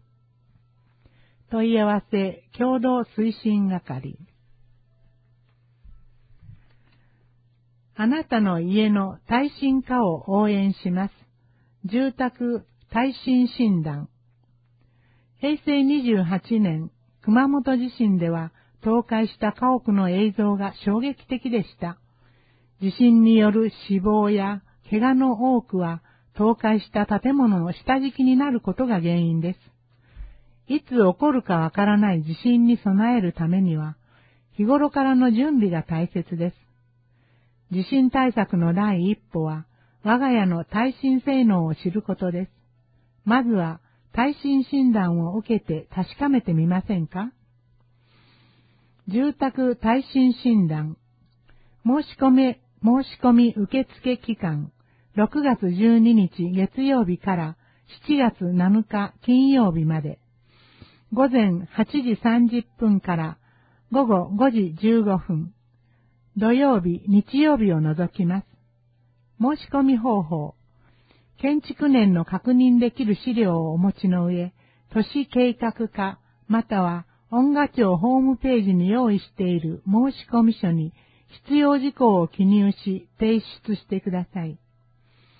問い合わせ共同推進係。あなたの家の耐震化を応援します。住宅耐震診断。へいせいにじゅうはちねん、熊本地震では倒壊した家屋の映像が衝撃的でした。地震による死亡や怪我の多くは倒壊した建物の下敷きになることが原因です。いつ起こるかわからない地震に備えるためには、日頃からの準備が大切です。地震対策の第一歩は、我が家の耐震性能を知ることです。まずは、耐震診断を受けて確かめてみませんか？住宅耐震診断。申し込み、申し込み受付期間、ろくがつじゅうににち月曜日からしちがつなのか金曜日まで。ごぜんはちじさんじゅっぷんからごごごじじゅうごふん、土曜日、日曜日を除きます。申し込み方法、建築年の確認できる資料をお持ちの上、都市計画課または恩賀町ホームページに用意している申込書に必要事項を記入し提出してください。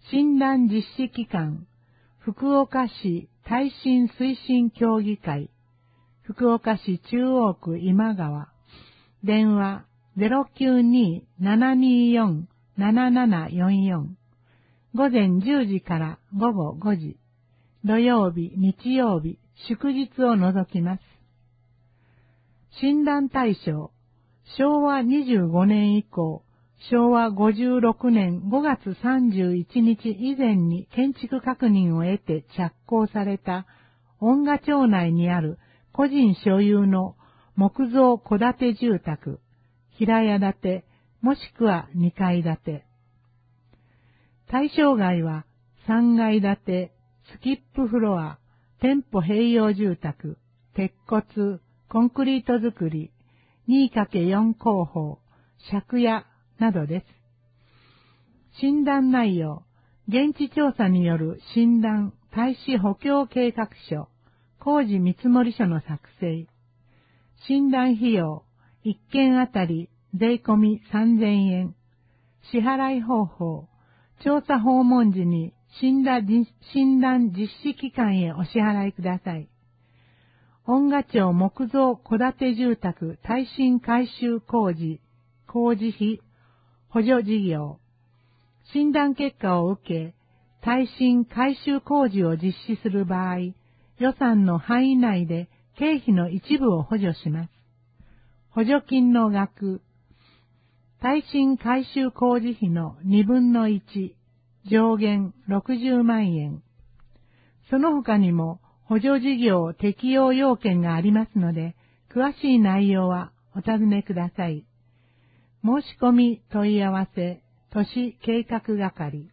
診断実施機関、福岡市耐震推進協議会、福岡市中央区今川、電話 ゼロきゅうにー ななにーよん ななななよんよん、午前じゅうじから午後ごじ、土曜日、日曜日、祝日を除きます。診断対象、しょうわにじゅうごねん以降、しょうわごじゅうろくねんごがつさんじゅういちにち以前に建築確認を得て着工された恩賀町内にある個人所有の木造戸建て住宅、平屋建て、もしくはにかい建て。対象外はさんがい建て、スキップフロア、店舗併用住宅、鉄骨、コンクリート造り、にかけよん 工法、借家などです。診断内容、現地調査による診断、耐震補強計画書、工事見積書の作成。診断費用、いっけんあたり税込みさんぜんえん。支払い方法、調査訪問時に診断診断実施機関へお支払いください。恩賀町木造戸建て住宅耐震改修工事、工事費、補助事業。診断結果を受け、耐震改修工事を実施する場合、予算の範囲内で経費の一部を補助します。補助金の額、耐震改修工事費のにぶんのいち、上限ろくじゅうまんえん。その他にも補助事業適用要件がありますので、詳しい内容はお尋ねください。申し込み問い合わせ、都市計画係。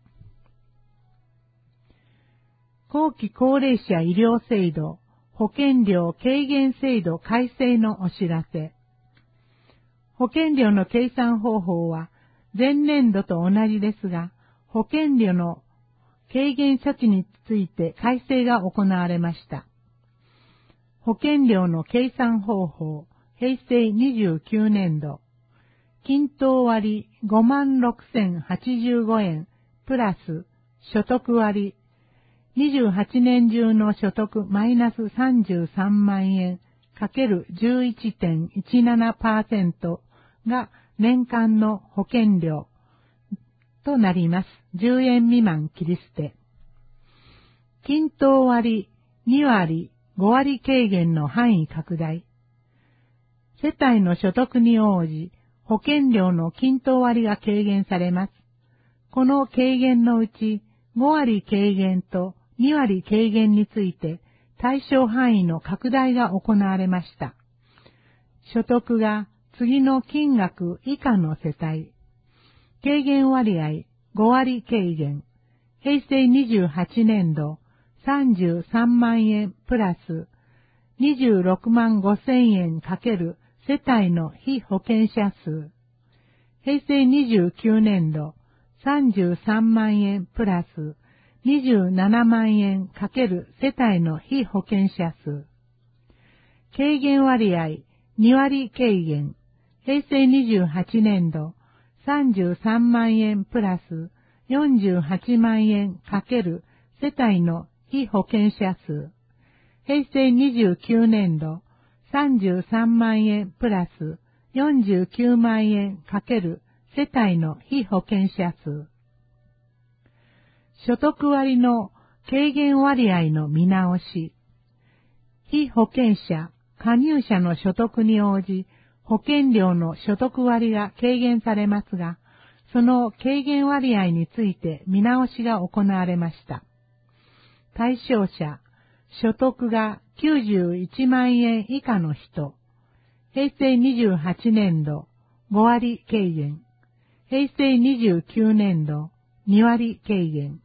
後期高齢者医療制度、保険料軽減制度改正のお知らせ。保険料の計算方法は前年度と同じですが、保険料の軽減措置について改正が行われました。保険料の計算方法、へいせいにじゅうきゅうねんど、均等割ごまんろくせんはちじゅうごえんプラス所得割にじゅうはちねん中の所得マイナスさんじゅうさんまんえんかける じゅういちてんいちななパーセント が年間の保険料となります。じゅうえん未満切り捨て。均等割にわりごわり軽減の範囲拡大。世帯の所得に応じ保険料の均等割が軽減されます。この軽減のうちごわり軽減とにわり軽減について対象範囲の拡大が行われました。所得が次の金額以下の世帯。軽減割合ごわり軽減。へいせいにじゅうはちねんどさんじゅうさんまんえんプラスにじゅうろくまんごせんえんかける世帯の被保険者数。へいせいにじゅうきゅうねんどさんじゅうさんまんえんプラスにじゅうななまんえんかける世帯の被保険者数。軽減割合にわり軽減。へいせいにじゅうはちねんどさんじゅうさんまんえんプラスよんじゅうはちまんえんかける世帯の被保険者数。へいせいにじゅうきゅうねんどさんじゅうさんまんえんプラスよんじゅうきゅうまんえんかける世帯の被保険者数。所得割の軽減割合の見直し。被保険者、加入者の所得に応じ、保険料の所得割が軽減されますが、その軽減割合について見直しが行われました。対象者、所得がきゅうじゅういちまんえん以下の人、へいせいにじゅうはちねんどごわり軽減、へいせいにじゅうきゅうねんどにわり軽減。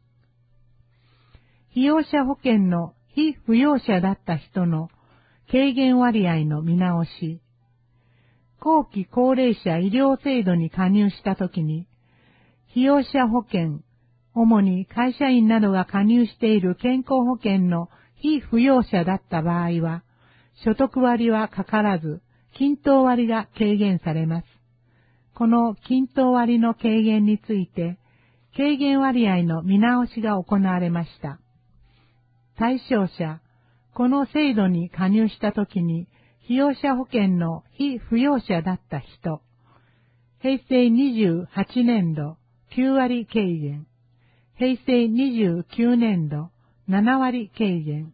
被用者保険の被扶養者だった人の軽減割合の見直し。後期高齢者医療制度に加入したときに、被用者保険、主に会社員などが加入している健康保険の被扶養者だった場合は、所得割はかからず、均等割が軽減されます。この均等割の軽減について、 軽減割合の見直しが行われました。対象者、この制度に加入したときに、被用者保険の非扶養者だった人、平成にじゅうはちねんどきゅうわり軽減、平成にじゅうきゅうねんどななわり軽減。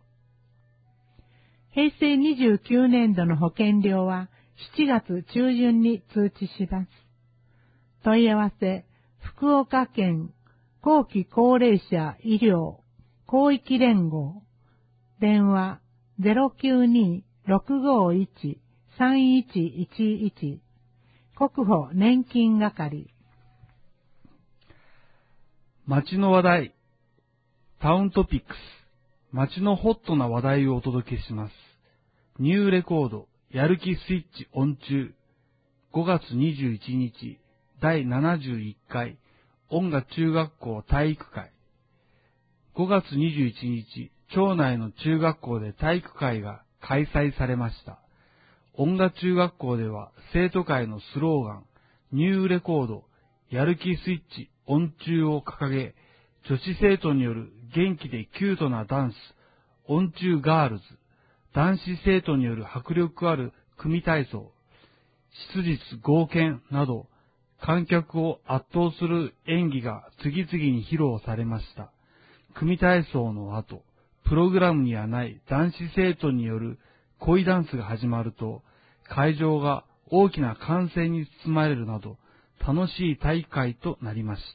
平成にじゅうきゅうねんどの保険料はしちがつちゅうじゅんに通知します。問い合わせ、福岡県後期高齢者医療広域連合、電話 ゼロきゅうに ろくごいち さんいちいちいち、国保年金係。 街の話題、タウントピックス、街のホットな話題をお届けします。ニューレコード、やる気スイッチオン中、ごがつにじゅういちにち、だいななじゅういっかい、音楽中学校体育会。ごがつにじゅういちにち、町内の中学校で体育会が開催されました。音楽中学校では生徒会のスローガン、ニューレコード、やる気スイッチオン中を掲げ、女子生徒による元気でキュートなダンス、オン中ガールズ、男子生徒による迫力ある組体操、質実剛健など、観客を圧倒する演技が次々に披露されました。組体操の後、プログラムにはない男子生徒による恋ダンスが始まると、会場が大きな歓声に包まれるなど、楽しい大会となりました。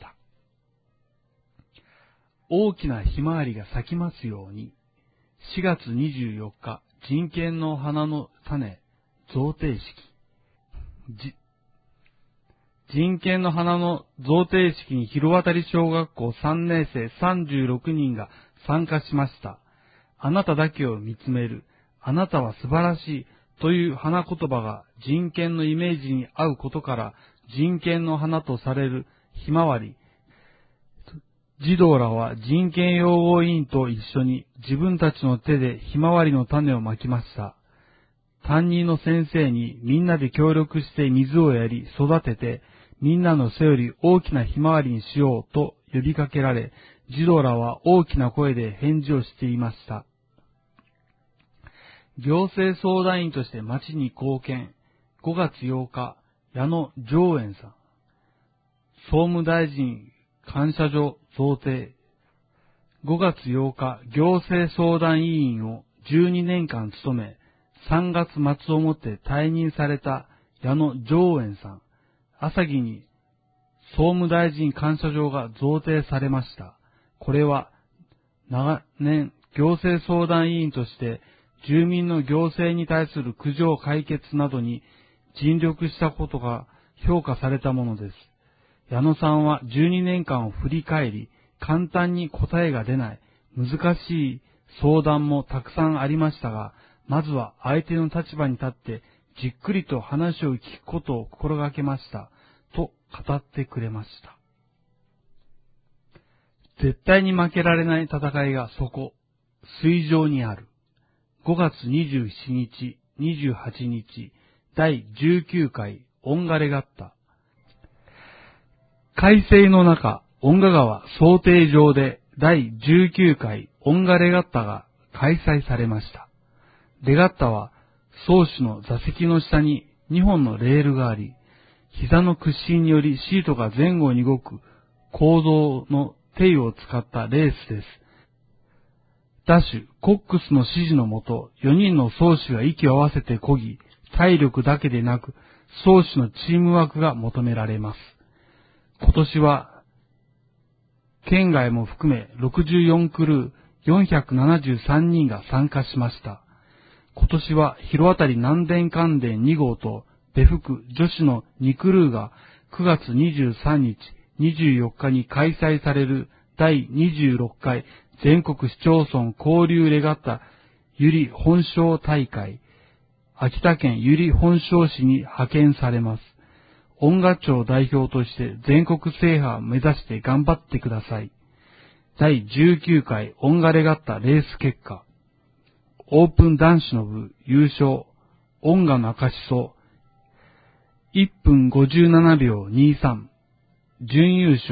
大きなひまわりが咲きますように。しがつにじゅうよっか、人権の花の種、贈呈式。じ人権の花の贈呈式に広渡小学校さんねんせいさんじゅうろくにんが参加しました。あなただけを見つめる、あなたは素晴らしいという花言葉が人権のイメージに合うことから人権の花とされるひまわり。児童らは人権擁護委員と一緒に自分たちの手でひまわりの種をまきました。担任の先生にみんなで協力して水をやり育てて、みんなの背より大きなひまわりにしようと呼びかけられ、児童らは大きな声で返事をしていました。行政相談員として町に貢献。ごがつようか、矢野常園さん。総務大臣感謝状贈呈。ごがつようか、行政相談委員をじゅうにねんかん務め、さんがつまつをもって退任された矢野常園さん。朝霧に総務大臣感謝状が贈呈されました。これは長年行政相談委員として住民の行政に対する苦情解決などに尽力したことが評価されたものです。矢野さんはじゅうにねんかんを振り返り、簡単に答えが出ない難しい相談もたくさんありましたが、まずは相手の立場に立ってじっくりと話を聞くことを心がけました、と語ってくれました。絶対に負けられない戦いがそこ、水上にある。ごがつにじゅうしちにち、にじゅうはちにち、だいじゅうきゅうかい、音ガレガッタ。快晴の中、音ガ川漕艇場でだいじゅうきゅうかい、音ガレガッタが開催されました。レガッタは、漕手の座席の下ににほんのレールがあり、膝の屈伸によりシートが前後に動く構造のテイを使ったレースです。ダッシュ、コックスの指示のもと、よにんの漕手が息を合わせて漕ぎ、体力だけでなく、漕手のチームワークが求められます。今年は、県外も含めろくじゅうよんクルーよんひゃくななじゅうさんにんが参加しました。今年は広渡り南電関電にごうと別府女子のにクルーがくがつにじゅうさんにち、にじゅうよっかに開催されるだいにじゅうろっかい全国市町村交流レガッタ由利本荘大会、秋田県由利本荘市に派遣されます。音楽町代表として全国制覇を目指して頑張ってください。だいじゅうきゅうかい音ガレガッタレース結果。オープン男子の部優勝、音楽の証そいっぷんごじゅうななびょうにじゅうさん。準優勝、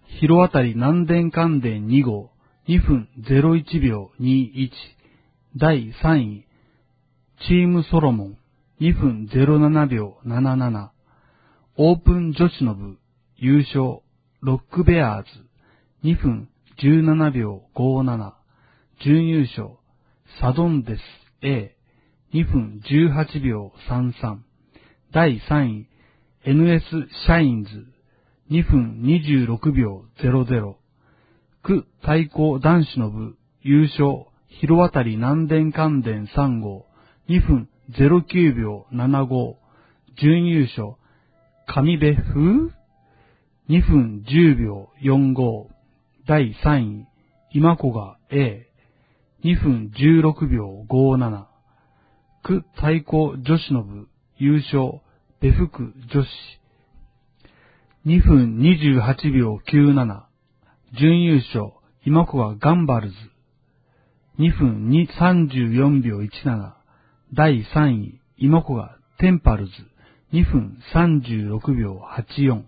広渡り南電関電に号にふんゼロいちびょうにいち。だいさんい、チームソロモンにふんゼロななびょうなななな。オープン女子の部優勝ロックベアーズにふんじゅうななびょうごなな。準優勝サドンデス Aにふんじゅうはちびょうさんさん。だいさんい、エヌエス シャインズにふんにじゅうろくびょうゼロゼロ。区対抗男子の部優勝広渡り南電関電さん号にふんゼロきゅうびょうななご。準優勝上部風にふんじゅうびょうよんご。だいさんい、今古賀 Aにふんじゅうろくびょうごなな。区対抗女子の部優勝ベフ区女子にふんにじゅうはちびょうきゅうなな。準優勝今古賀ガンバルズにふんさんじゅうよんびょういちなな。だいさんい、今古賀テンパルズにふんさんじゅうろくびょうはちよん。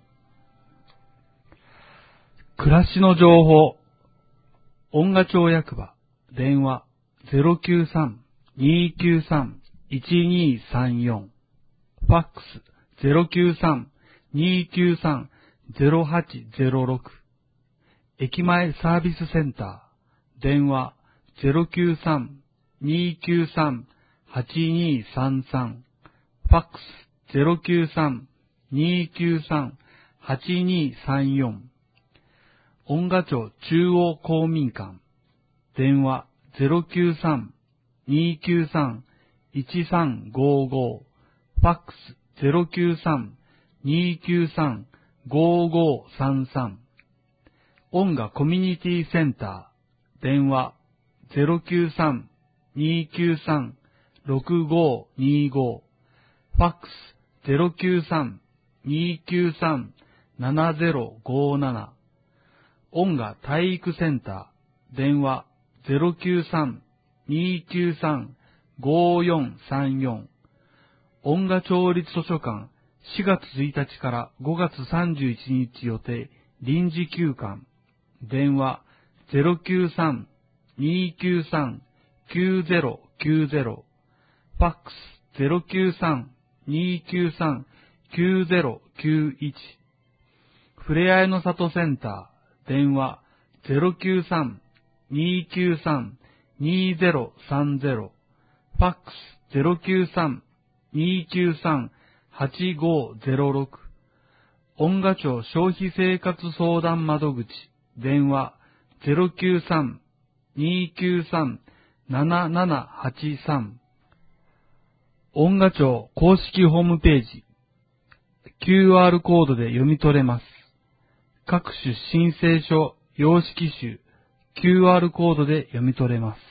暮らしの情報。音賀町役場電話 ゼロきゅうさん にーきゅうさん いちにーさんよん。ファックス ゼロきゅうさん にーきゅうさん ゼロはちゼロろく。駅前サービスセンター電話 ゼロきゅうさん にーきゅうさん はちにーさんさん。ファックス ゼロきゅうさん にーきゅうさん はちにーさんよん。音賀町中央公民館電話 ゼロきゅうさん にーきゅうさん いちさんごご。ファックス ゼロきゅうさん にーきゅうさん ごごさんさん。音賀コミュニティセンター電話 ゼロきゅうさん にーきゅうさん ろくごにご。ファックス ゼロきゅうさん にーきゅうさん ななゼロごなな。音賀体育センター電話 ゼロきゅうさん にーきゅうさん ごよんさんよん。音賀町立図書館しがつついたちからごがつさんじゅういちにち予定臨時休館電話 ゼロきゅうさん にーきゅうさん きゅうゼロきゅうゼロ。ファックス ゼロきゅうさん にーきゅうさん きゅうゼロきゅういち。ふれあいの里センター電話 ゼロきゅうさん にーきゅうさん にーゼロさんゼロ。ファックス ゼロきゅうさん にーきゅうさん はちごゼロろく。音賀町消費生活相談窓口電話 ゼロきゅうさん にーきゅうさん ななななはちさん。音賀町公式ホームページ キューアール コードで読み取れます。各種申請書様式集 キューアール コードで読み取れます。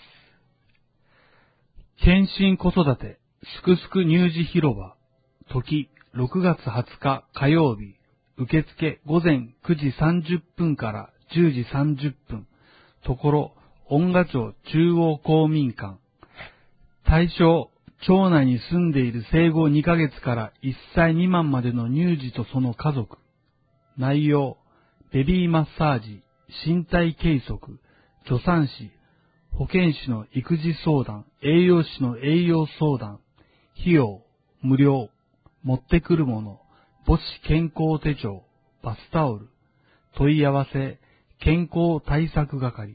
検診子育てすくすく乳児広場時ろくがつはつか火曜日受付午前くじさんじゅっぷんからじゅうじさんじゅっぷん。ところ音賀町中央公民館。対象町内に住んでいる生後にかげつからいっさい未満までの乳児とその家族。内容ベビーマッサージ、身体計測、助産師、保健師の育児相談、栄養士の栄養相談、費用、無料、持ってくるもの、母子健康手帳、バスタオル、問い合わせ、健康対策係。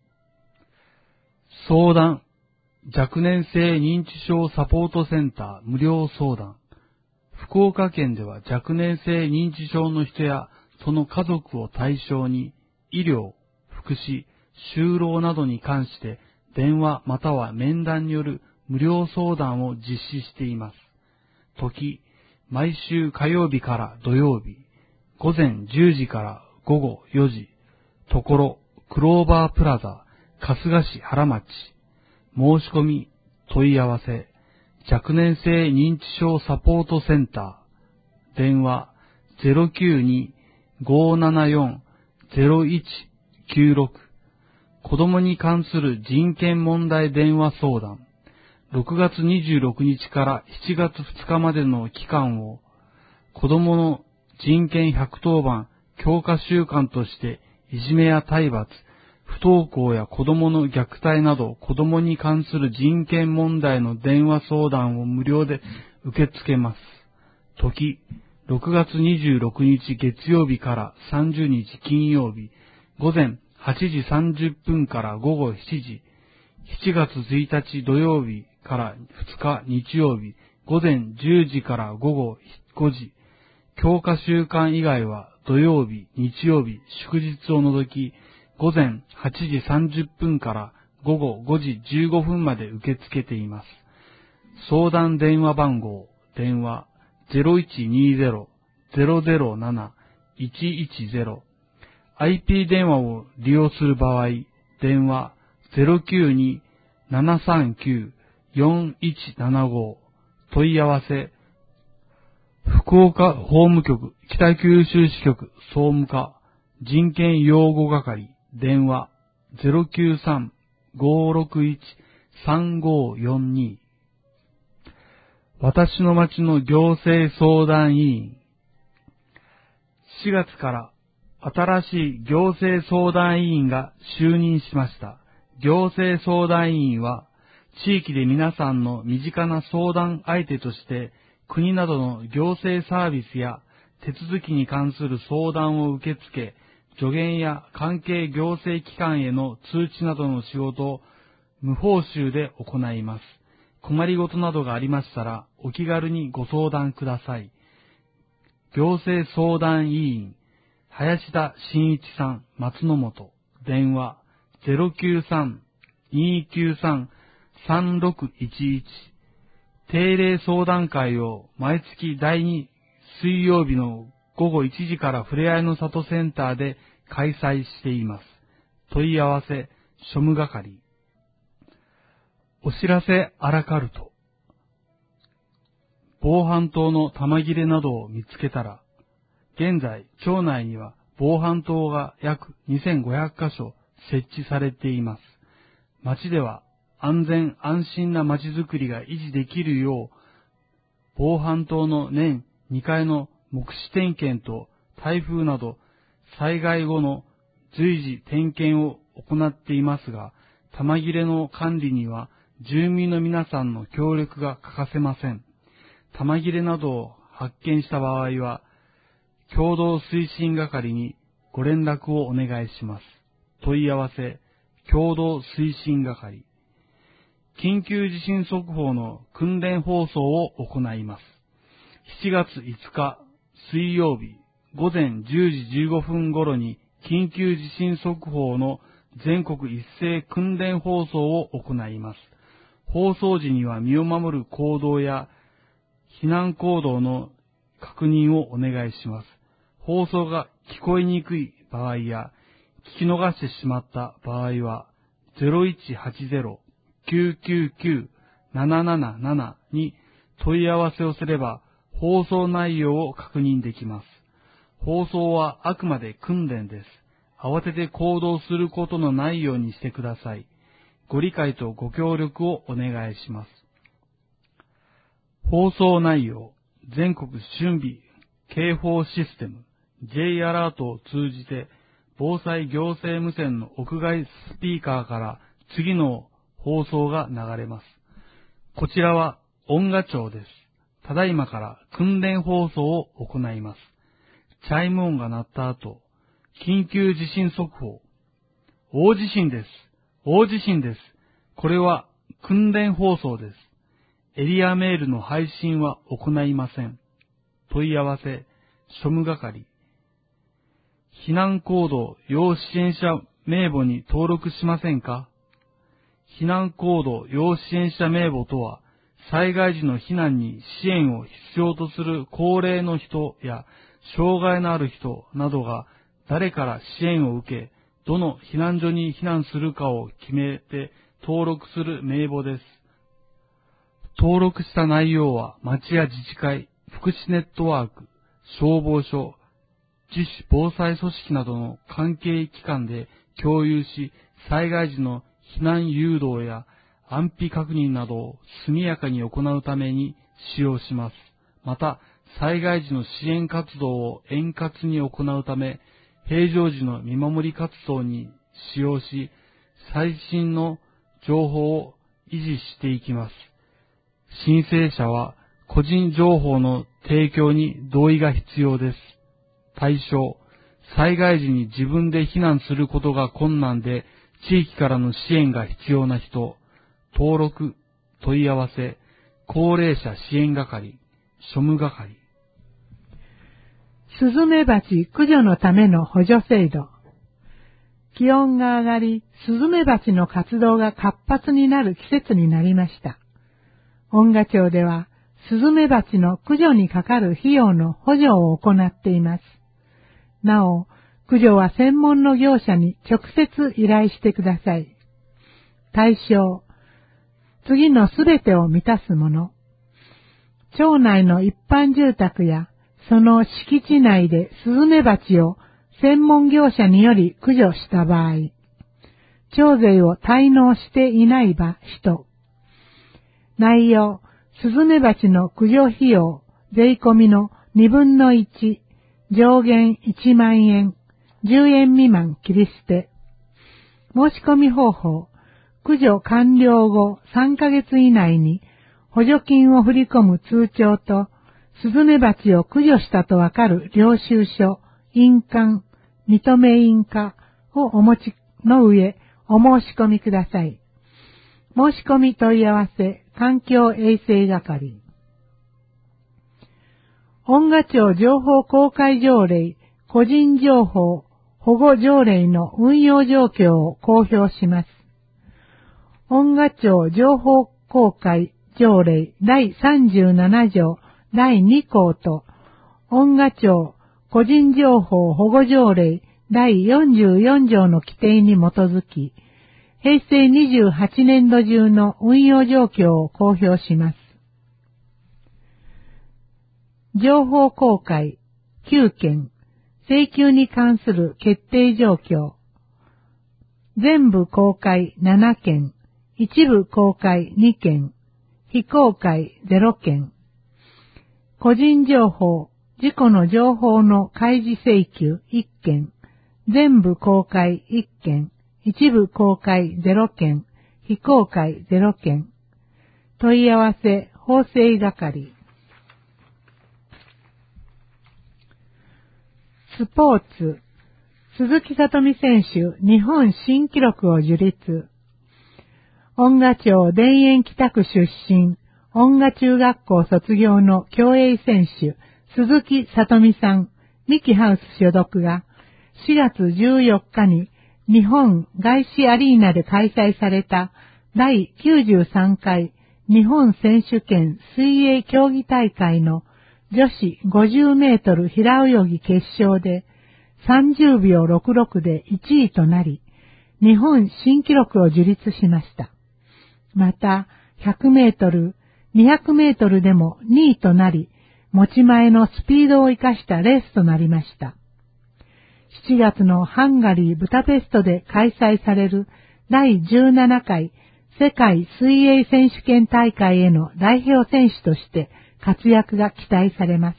相談、若年性認知症サポートセンター無料相談。福岡県では若年性認知症の人やその家族を対象に医療、福祉、就労などに関して電話または面談による無料相談を実施しています。時、毎週火曜日から土曜日、午前じゅうじから午後よじ、ところ、クローバープラザ、春日市原町。申し込み、問い合わせ、若年性認知症サポートセンター、電話 ゼロきゅうに ごーななよん ゼロいちきゅうろく。子供に関する人権問題電話相談。ろくがつにじゅうろくにちからしちがつふつかまでの期間を、子供の人権ひゃくとおばん強化週間としていじめや体罰、不登校や子供の虐待など子供に関する人権問題の電話相談を無料で受け付けます。時、ろくがつにじゅうろくにち月曜日からさんじゅうにち金曜日、午前はちじさんじゅっぷんから午後しちじ、しちがつついたち土曜日からふつか日曜日、午前じゅうじから午後ごじ、教科週間以外は土曜日、日曜日、祝日を除き、午前はちじさんじゅっぷんから午後ごじじゅうごふんまで受け付けています。相談電話番号、電話 ゼロいちにゼロ ゼロゼロなな いちいちゼロ、アイピー 電話を利用する場合、電話 ゼロきゅうに ななさんきゅう よんいちななご、問い合わせ、福岡法務局、北九州支局総務課、人権擁護係、電話 ゼロきゅうさん ごろくいち さんごよんに。私の町の行政相談委員。しがつから新しい行政相談委員が就任しました。行政相談委員は、地域で皆さんの身近な相談相手として、国などの行政サービスや手続きに関する相談を受け付け、助言や関係行政機関への通知などの仕事を無報酬で行います。困りごとなどがありましたら、お気軽にご相談ください。行政相談委員、林田真一さん、松の本、電話 ゼロきゅうさん にきゅうさん さんろくいちいち、定例相談会を毎月だいに水曜日の午後いちじからふれあいの里センターで開催しています。問い合わせ、庶務係。お知らせアラカルト。防犯灯の玉切れなどを見つけたら、現在、町内には防犯灯が約にせんごひゃくかしょ設置されています。町では安全安心な町づくりが維持できるよう、防犯灯の年にかいの目視点検と台風など災害後の随時点検を行っていますが、玉切れの管理には住民の皆さんの協力が欠かせません。玉切れなどを発見した場合は、共同推進係にご連絡をお願いします。問い合わせ、共同推進係。緊急地震速報の訓練放送を行います。しちがついつか水曜日午前じゅうじじゅうごふん頃に緊急地震速報の全国一斉訓練放送を行います。放送時には身を守る行動や避難行動の確認をお願いします。放送が聞こえにくい場合や聞き逃してしまった場合は ゼロいちはちゼロ きゅうきゅうきゅう なななななな に問い合わせをすれば放送内容を確認できます。放送はあくまで訓練です。慌てて行動することのないようにしてください。ご理解とご協力をお願いします。放送内容、全国瞬時警報システム J アラートを通じて防災行政無線の屋外スピーカーから次の放送が流れます。こちらは音賀町です。ただいまから訓練放送を行います。チャイム音が鳴った後、緊急地震速報。大地震です。大地震です。これは訓練放送です。エリアメールの配信は行いません。問い合わせ、庶務係。避難行動要支援者名簿に登録しませんか？避難行動要支援者名簿とは、災害時の避難に支援を必要とする高齢の人や障害のある人などが誰から支援を受け、どの避難所に避難するかを決めて登録する名簿です。登録した内容は町や自治会、福祉ネットワーク、消防署、自主防災組織などの関係機関で共有し、災害時の避難誘導や安否確認などを速やかに行うために使用します。また、災害時の支援活動を円滑に行うため、 平常時の見守り活動に使用し、最新の情報を維持していきます。申請者は個人情報の提供に同意が必要です。対象、災害時に自分で避難することが困難で地域からの支援が必要な人、登録、問い合わせ、高齢者支援係、庶務係。 スズメバチ駆除のための補助制度。気温が上がり、スズメバチの活動が活発になる季節になりました。恩賀町では、スズメバチの駆除にかかる費用の補助を行っています。なお、駆除は専門の業者に直接依頼してください。対象、次のすべてを満たすもの。町内の一般住宅やその敷地内でスズメバチを専門業者により駆除した場合、町税を滞納していない場人。内容、スズメバチの駆除費用、税込みの二分の一、上限一万円、十円未満切り捨て。申し込み方法、駆除完了後さんかげつ以内に補助金を振り込む通帳と、スズメバチを駆除したとわかる領収書、印鑑、認め印鑑をお持ちの上、お申し込みください。申し込み問い合わせ、環境衛生係。恩賀町情報公開条例、個人情報保護条例の運用状況を公表します。恩賀町情報公開条例だいさんじゅうなな条だいに項と、恩賀町個人情報保護条例だいよんじゅうよん条の規定に基づき、平成にじゅうはちねん度中の運用状況を公表します。情報公開きゅう件、請求に関する決定状況。全部公開なな件、一部公開に件、非公開ゼロ件。個人情報、事故の情報の開示請求いっ件、全部公開いっ件、一部公開ゼロ件、非公開ゼロ件。問い合わせ法制係。スポーツ、鈴木聡美選手日本新記録を樹立。恩賀町田園北区出身、恩賀中学校卒業の競泳選手、鈴木聡美さん、ミキハウス所属がしがつじゅうよっかに日本外資アリーナで開催されただいきゅうじゅうさん回日本選手権水泳競技大会の女子ごじゅうメートル平泳ぎ決勝でさんじゅうびょうろくろくでいちいとなり、日本新記録を樹立しました。また、ひゃくメートル、にひゃくメートルでもにいとなり、持ち前のスピードを生かしたレースとなりました。しちがつのハンガリー・ブダペストで開催されるだいじゅうなな回世界水泳選手権大会への代表選手として活躍が期待されます。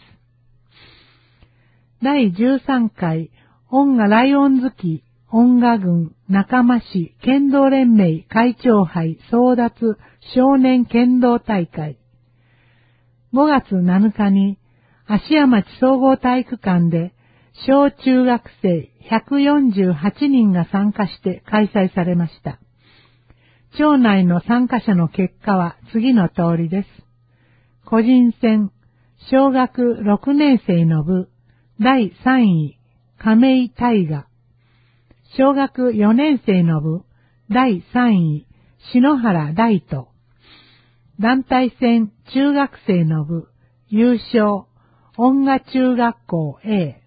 だいじゅうさん回恩賀ライオンズ期恩賀郡中間市剣道連盟会長杯争奪少年剣道大会。ごがつなのかに芦屋町総合体育館で小中学生ひゃくよんじゅうはちにんが参加して開催されました。町内の参加者の結果は次の通りです。個人戦、小学ろくねん生の部、だいさんい、亀井大河。小学よねん生の部、だいさんい、篠原大斗。団体戦、中学生の部、優勝、恩賀中学校 A。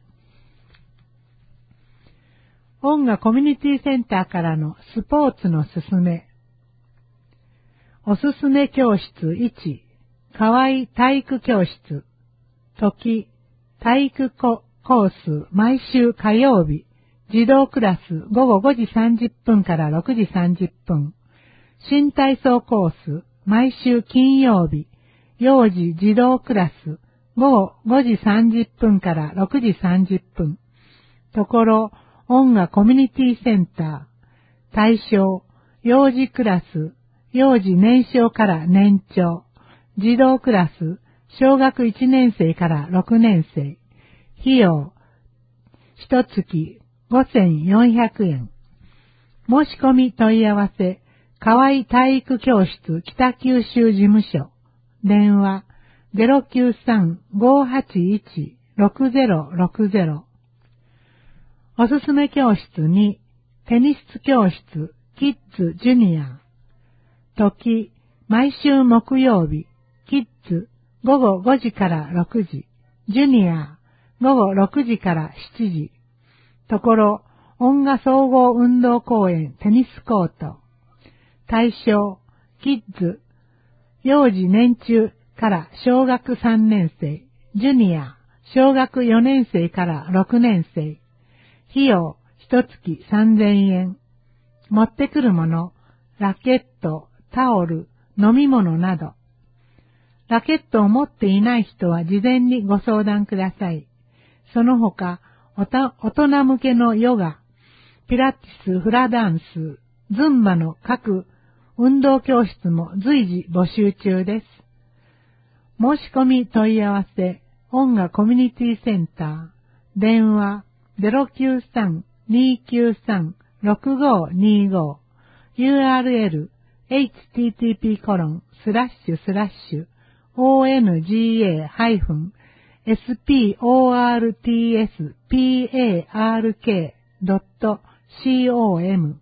恩賀コミュニティセンターからのスポーツのすすめ。おすすめ教室いち、河合体育教室。時、体育コース毎週火曜日、児童クラスごごごじさんじゅっぷんからろくじさんじゅっぷん。新体操コース毎週金曜日、幼児児童クラスごごごじさんじゅっぷんからろくじさんじゅっぷん。 ところ、音楽コミュニティセンター、対象、幼児クラス、幼児年少から年長、児童クラス、小学いちねん生からろくねん生、費用、一月ごせんよんひゃくえん。申し込み問い合わせ、河合体育教室北九州事務所、電話 ゼロきゅうさん ごーはちいち ろくゼロろくゼロ。おすすめ教室に、テニス教室キッズジュニア。時、毎週木曜日、キッズごごごじからろくじ、ジュニアごごろくじからしちじ。ところ、音楽総合運動公園テニスコート。対象、キッズ、幼児年中から小学さんねん生、ジュニア、小学よねん生からろくねん生。費用、一月さんぜんえん。持ってくるもの、ラケット、タオル、飲み物など。ラケットを持っていない人は事前にご相談ください。その他、おた大人向けのヨガ、ピラティス、フラダンス、ズンバの各運動教室も随時募集中です。申し込み問い合わせ、音楽コミュニティセンター、電話 ゼロきゅうさん にーきゅうさん ろくごにーご、ユーアールエル、エイチティーティーピーコロンスラッシュスラッシュ オーエヌジーエーハイフンエスピーオーアールティーエスピーエーアールケードットコム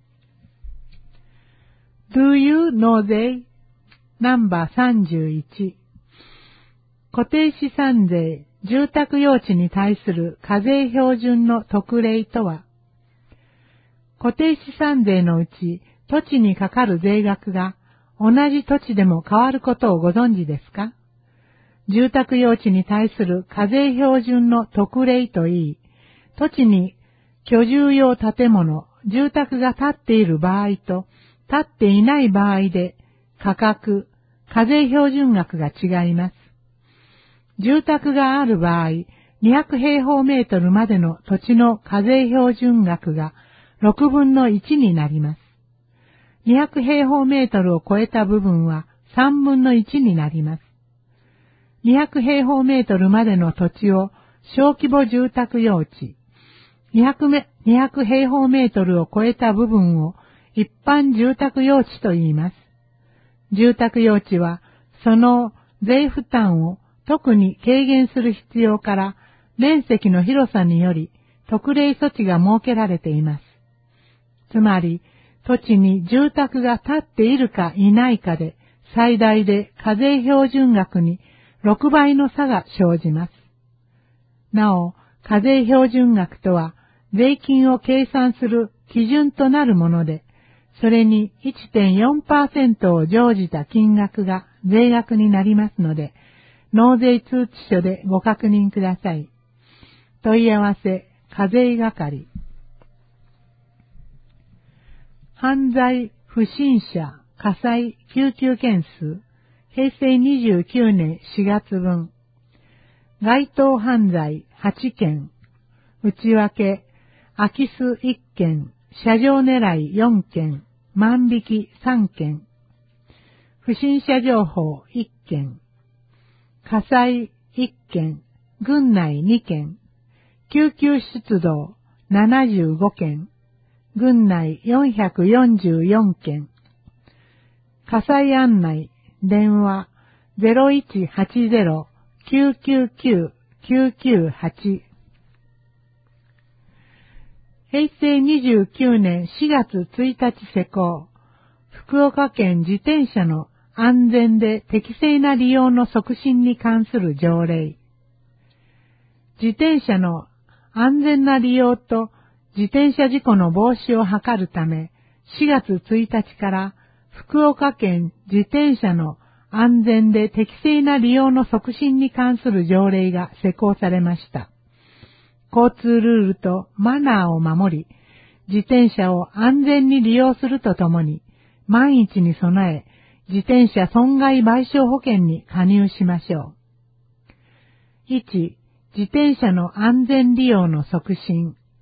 Do you know they? ナンバーさんじゅういち。固定資産税、住宅用地に対する課税標準の特例とは、固定資産税のうち土地にかかる税額が同じ土地でも変わることをご存知ですか？住宅用地に対する課税標準の特例といい、土地に居住用建物、住宅が建っている場合と建っていない場合で価格、課税標準額が違います。住宅がある場合、にひゃくへいほうメートルまでの土地の課税標準額がろくぶんのいちになります。にひゃくへいほうメートルを超えた部分はさんぶんのいちになります。にひゃくへいほうメートルまでの土地を小規模住宅用地、にひゃくへいほうメートルを超えた部分を一般住宅用地と言います。住宅用地はその税負担を特に軽減する必要から面積の広さにより特例措置が設けられています。つまり土地に住宅が建っているかいないかで最大で課税標準額にろくばいの差が生じます。なお、課税標準額とは税金を計算する基準となるもので、それに いってんよんパーセント を乗じた金額が税額になりますので、納税通知書でご確認ください。問い合わせ、課税係。犯罪、不審者、火災、救急件数、へいせいにじゅうきゅうねんしがつぶん。該当犯罪はちけん、内訳、空き巣いっけん、車上狙いよんけん、万引きさんけん、不審者情報いっけん、火災いっけん、郡内にけん、救急出動ななじゅうごけん、郡内よんひゃくよんじゅうよんけん、火災案内、電話 ゼロいちはちゼロ きゅうきゅうきゅう きゅうきゅうはち。へいせいにじゅうきゅうねんしがつついたち施行、福岡県自転車の安全で適正な利用の促進に関する条例。自転車の安全な利用と自転車事故の防止を図るため、しがつついたちから福岡県自転車の安全で適正な利用の促進に関する条例が施行されました。交通ルールとマナーを守り、自転車を安全に利用するとともに、万一に備え、自転車損害賠償保険に加入しましょう。いち. 自転車の安全利用の促進、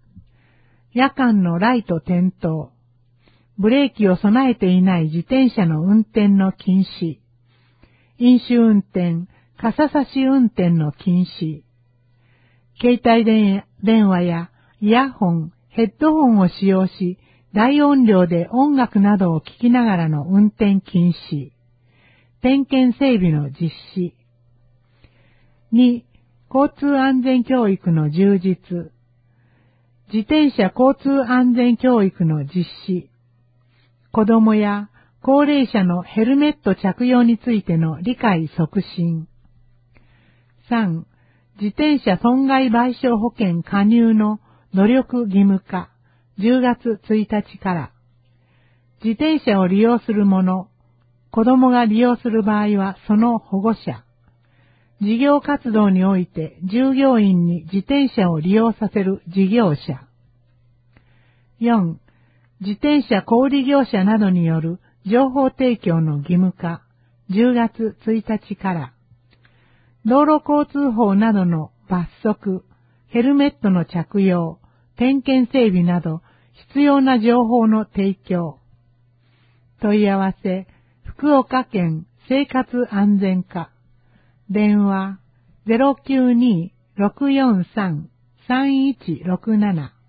夜間のライト点灯、ブレーキを備えていない自転車の運転の禁止、飲酒運転、傘差し運転の禁止、携帯電話やイヤホン、ヘッドホンを使用し、大音量で音楽などを聴きながらの運転禁止、点検整備の実施。に、交通安全教育の充実。自転車交通安全教育の実施。子供や高齢者のヘルメット着用についての理解促進。さん、自転車損害賠償保険加入の努力義務化。じゅうがつついたちから。自転車を利用する者、子供が利用する場合はその保護者。事業活動において従業員に自転車を利用させる事業者。よん、自転車小売業者などによる情報提供の義務化。じゅうがつついたちから。道路交通法などの罰則、ヘルメットの着用、点検整備など必要な情報の提供。問い合わせ、福岡県生活安全課。電話 ゼロきゅうに ろくよんさん さんいちろくなな。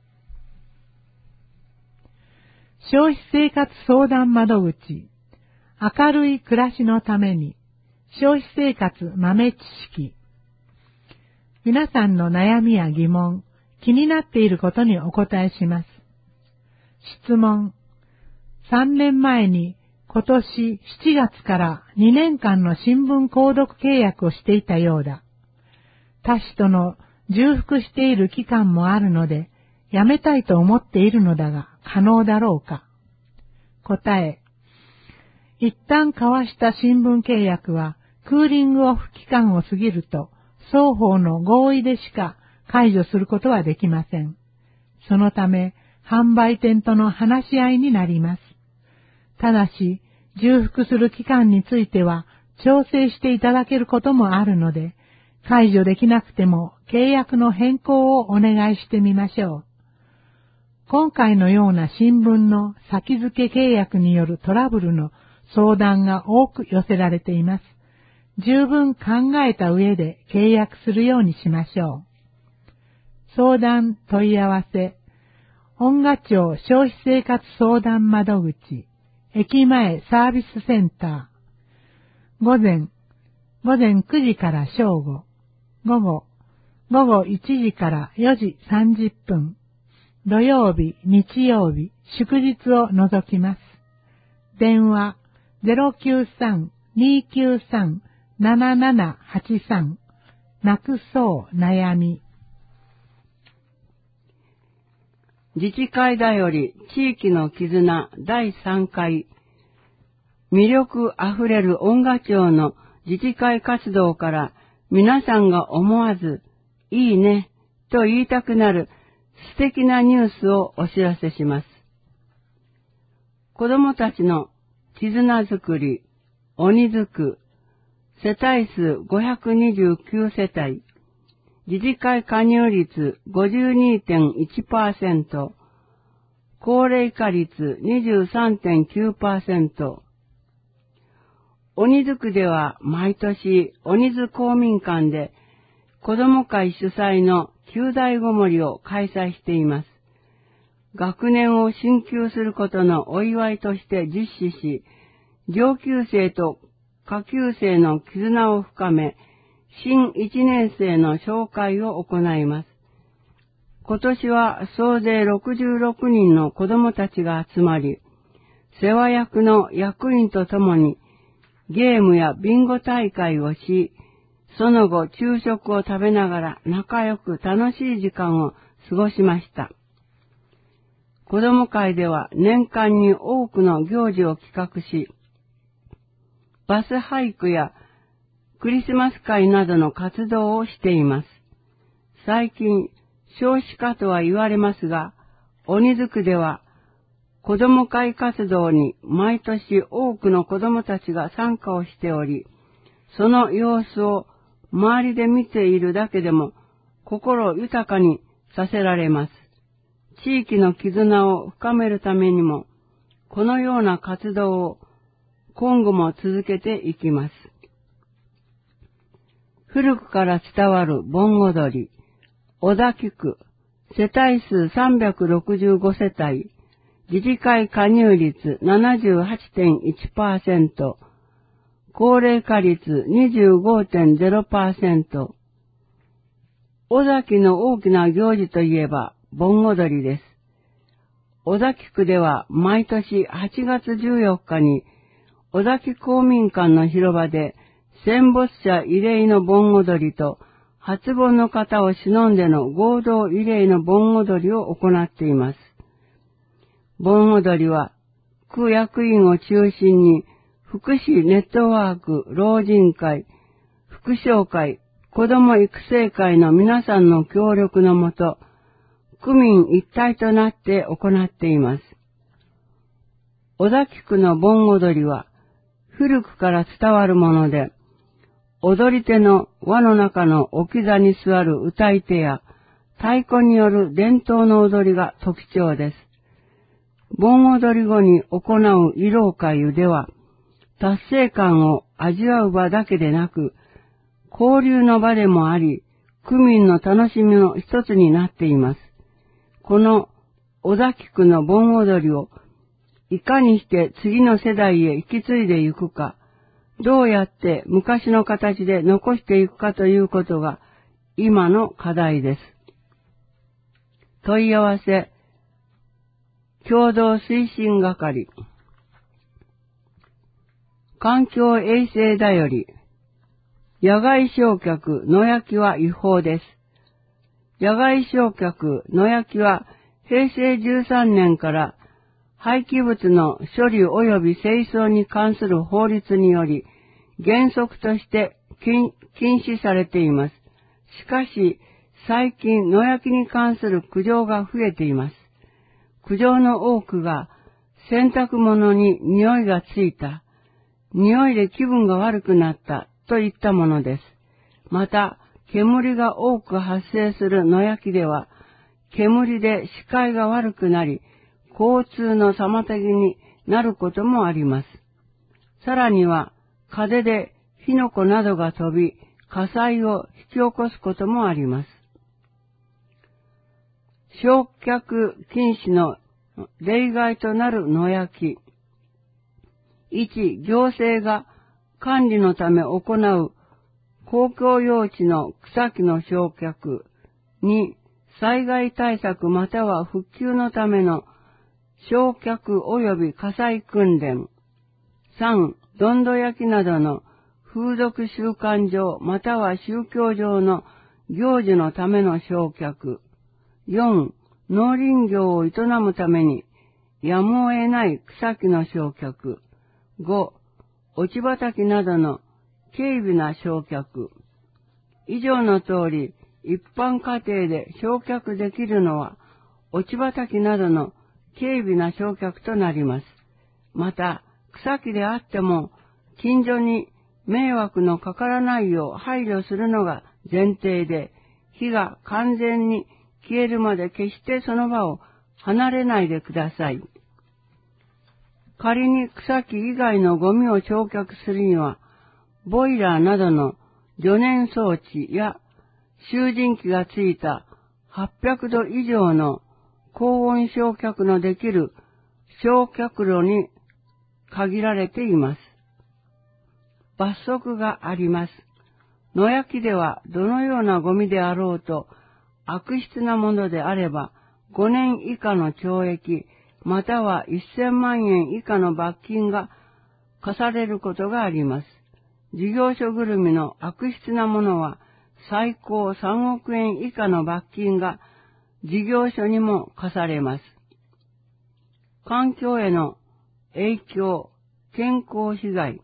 消費生活相談窓口。明るい暮らしのために消費生活豆知識。皆さんの悩みや疑問、気になっていることにお答えします。質問。さんねんまえに今年しちがつからにねんかんの新聞購読契約をしていたようだ。他氏との重複している期間もあるので、やめたいと思っているのだが可能だろうか。答え。一旦交わした新聞契約はクーリングオフ期間を過ぎると双方の合意でしか解除することはできません。そのため販売店との話し合いになります。ただし、重複する期間については調整していただけることもあるので、解除できなくても契約の変更をお願いしてみましょう。今回のような新聞の先付け契約によるトラブルの相談が多く寄せられています。十分考えた上で契約するようにしましょう。相談問い合わせ、恩賀町消費生活相談窓口、駅前サービスセンター。午前、午前くじから正午。午後、午後いちじからよじさんじゅっぷん。土曜日、日曜日、祝日を除きます。電話 ゼロきゅうさん にきゅうさん ななななはちさん。なくそう悩み。 自治会だより地域の絆だいさんかい。魅力あふれる恩賀町の自治会活動から皆さんが思わずいいねと言いたくなる素敵なニュースをお知らせします。子供たちの絆づくり、鬼づく、世帯数ごひゃくにじゅうきゅうせたい、自治会加入率 ごじゅうにてんいちパーセント、高齢化率 にじゅうさんてんきゅうパーセント、鬼づくでは毎年鬼津公民館で子ども会主催の九大ごもりを開催しています。学年を進級することのお祝いとして実施し、上級生と下級生の絆を深め、新いちねん生の紹介を行います。今年は総勢ろくじゅうろくにんの子どもたちが集まり、世話役の役員とともにゲームやビンゴ大会をし、その後昼食を食べながら仲良く楽しい時間を過ごしました。子ども会では年間に多くの行事を企画し、バス俳句やクリスマス会などの活動をしています。最近少子化とは言われますが、鬼づくでは子ども会活動に毎年多くの子どもたちが参加をしており、その様子を周りで見ているだけでも心豊かにさせられます。 地域の絆を深めるためにも、このような活動を今後も続けていきます。古くから伝わる盆踊り、小田地区、世帯数さんびゃくろくじゅうご世帯、自治会加入率 ななじゅうはちてんいちパーセント、高齢化率 にじゅうごてんゼロパーセント。小崎の大きな行事といえば盆踊りです。小崎区では毎年はちがつじゅうよっかに小崎公民館の広場で戦没者慰霊の盆踊りと初盆の方を偲んでの合同慰霊の盆踊りを行っています。盆踊りは区役員を中心に福祉ネットワーク、老人会、福祉会、子ども育成会の皆さんの協力のもと、区民一体となって行っています。小崎区の盆踊りは古くから伝わるもので、踊り手の輪の中の置き座に座る歌い手や太鼓による伝統の踊りが特徴です。盆踊り後に行う慰労会では、達成感を味わう場だけでなく、交流の場でもあり、区民の楽しみの一つになっています。この小崎区の盆踊りをいかにして次の世代へ引き継いでいくか、どうやって昔の形で残していくかということが今の課題です。問い合わせ、共同推進係、環境衛生だより、野外焼却、野焼きは違法です。野外焼却、野焼きはへいせいじゅうさんねんから廃棄物の処理及び清掃に関する法律により原則として禁止されています。しかし、最近野焼きに関する苦情が増えています。苦情の多くが洗濯物に匂いがついた、匂いで気分が悪くなったといったものです。また、煙が多く発生する野焼きでは、煙で視界が悪くなり、交通の妨げになることもあります。さらには、風で火の粉などが飛び、火災を引き起こすこともあります。焼却禁止の例外となる野焼き。いち、行政が管理のため行う公共用地の草木の焼却。に、災害対策または復旧のための焼却及び火災訓練。さん、どんど焼きなどの風俗習慣上または宗教上の行事のための焼却。よん、農林業を営むためにやむを得ない草木の焼却。ご、落ち畑などの軽微な焼却。以上の通り、一般家庭で焼却できるのは、落ち畑などの軽微な焼却となります。また、草木であっても、近所に迷惑のかからないよう配慮するのが前提で、火が完全に消えるまで決してその場を離れないでください。仮に草木以外のゴミを焼却するには、ボイラーなどの除燃装置や集塵機がついたはっぴゃくど以上の高温焼却のできる焼却炉に限られています。罰則があります。野焼きではどのようなゴミであろうと、悪質なものであればごねん以下の懲役、またはせんまんえん以下の罰金が課されることがあります。事業所ぐるみの悪質なものは最高さんおくえん以下の罰金が事業所にも課されます。環境への影響、健康被害。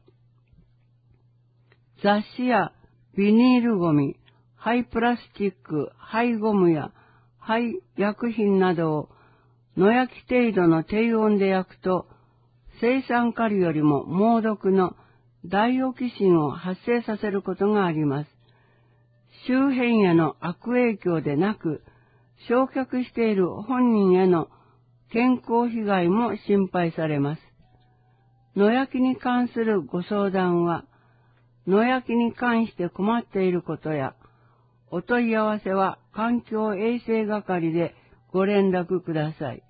雑誌やビニールゴミ、廃プラスチック、廃ゴムや廃薬品などを野焼き程度の低温で焼くと、青酸カリよりも猛毒のダイオキシンを発生させることがあります。周辺への悪影響でなく、 焼却している本人への健康被害も心配されます。野焼きに関するご相談は、野焼きに関して困っていることや、お問い合わせは環境衛生係でご連絡ください。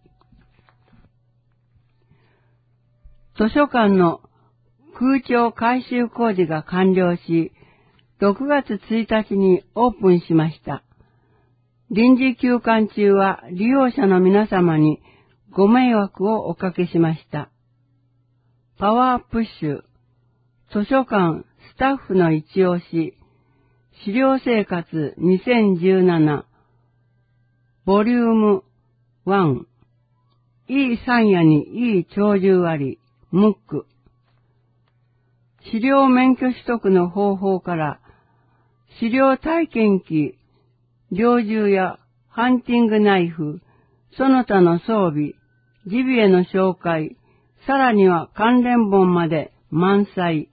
図書館の空調改修工事が完了し、ろくがつついたちにオープンしました。臨時休館中は利用者の皆様にご迷惑をおかけしました。パワープッシュ、図書館スタッフの一押し、資料生活にせんじゅうなな、ボリュームワン、いい山野にいい鳥獣あり、ムック。資料免許取得の方法から、資料体験機、猟銃やハンティングナイフ、その他の装備、ジビエの紹介、さらには関連本まで満載。